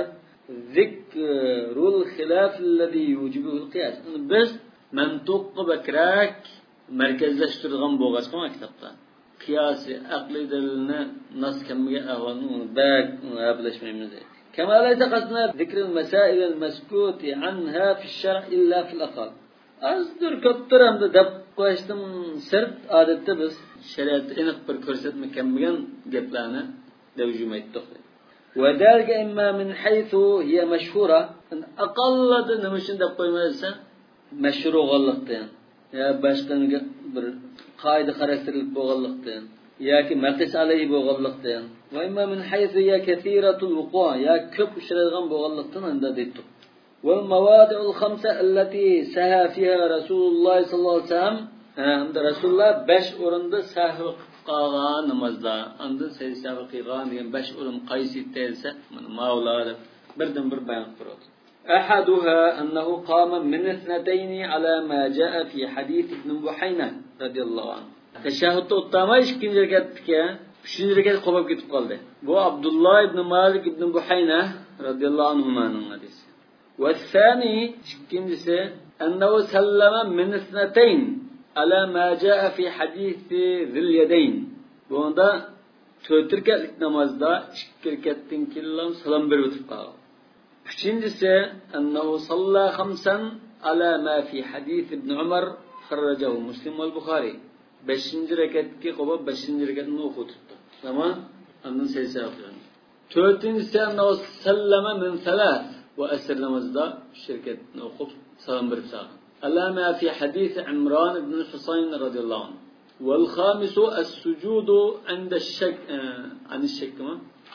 dhikrul khilaf alladhi yujibu al-qiyas. Biz mantuqqa bakrak markazlashtirgan bo'lgan kitobda. Qiyasi aqli dalilni nas kamiga ahvolni bak ablashmaymiz. Kama laysa qasduna zikrul masail al-maskuti anha fi ash-shar' illa fi al-aqal. Azdir ko'pdir hamda deb qo'yishdim sirt odatda biz shariatda aniq bir ko'rsatma kelmagan gaplarni davjum aytdik. Va dalga imma min haythu hiya mashhura aqallada nima uchun deb qo'ymaysa mashru'g'anlikdan ya boshqa bir qoida xarakterlik bo'lganlikdan yoki maqis alayhi bo'lganlikdan va imma min haythu ya kathiratul wuqu' ya ko'p uchraydigan bo'lganlikdan unda deydi. Wal mawadi'ul khamsa allati saha fiha Rasululloh sallallohu alayhi vasallam hamda Rasululloh 5 o'rinda sahv qilgan namozda unda sahv qilgan degan 5 o'rin qaysi desa mana mavlar birdan bir bayon qiladi. أحدها أنه قام من اثنتين على ما جاء في حديث ابن بحينة رضي الله عنه. تشهد التامة إشكين ركعتك شين ركعت قباب كتب قلده. بو عبد الله ابن مالك ابن بحينة رضي الله عنهما نعدس. والثاني إشكين جسه أنه سلم من اثنتين على ما جاء في حديث ذي اليدين. بوندا تركت نمازدا إشكين كلام سلام بربط قال. Üçüncüsü ennehu salla khamsan ala ma fi hadis ibn Umar kharrajahu Muslim ve Bukhari. 5. rekatki qılıp 5. rekatni o'qitdi. Tamam? Ondan secde yapıyor. Dördüncüsü anna sallama min salat ve esir namazda şirketini okup salam verip sağın. Allama fi hadis İmran ibn Husayn radıyallahu anh. Vel hamisu es-sucudu inde şek an şek mi?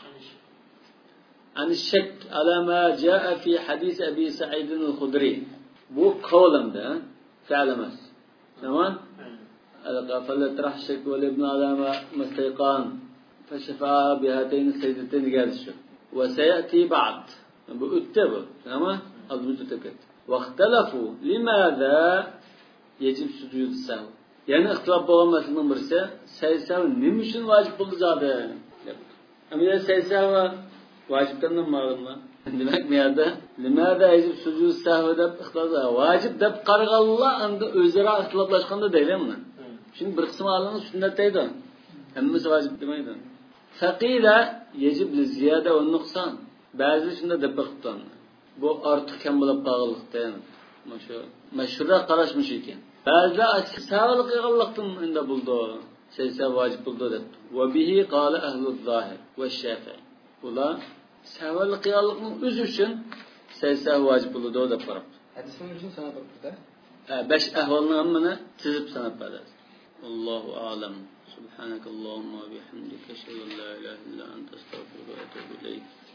An şek ala ma caa fi hadis Ebi Sa'id el-Hudri. Bu kavlamda fi'lemez. Tamam? فليطرح الشك والابن على ما استيقان فشفع بهاتين السيدتين قالشوا وسيأتي بعد بأتبه تمام أضبط تكت واختلفوا لماذا يجب سجود السهو يعني اختلاف بغم مثلا برسة سيسهو نمشن واجب بلزاده أما إذا سيسهو واجب تنم مالما demek mi ya da limada yecib sucud sahve deb ixtiloflar vacib deb qarg'anlar endi o'zaro ixtiloflashganda deylarmi şimdi bir qism olimlar sunnat deydi hammasi vacib demaydi faqila yecib li ziyada va nuqson ba'zi shunda deb qilgan bu ortiq kam bo'lib qolganlikdan mashhurroq qarashmish ekan ba'zilar sahvlik qilganlikdan endi bo'ldi seysa vacib bo'ldi deb va bihi qala ahlul zohir va shafi'i ular sahvlik qilganlikning o'zi uchun seysa vacib bo'ldi deb qarab hadisning uchun sanab turibdi 5 ahvolni hammani tizib sanab beradi Allohu a'lam subhanakallahumma va bihamdika ashhadu an la ilaha illa anta astaghfiruka va atubu ilayk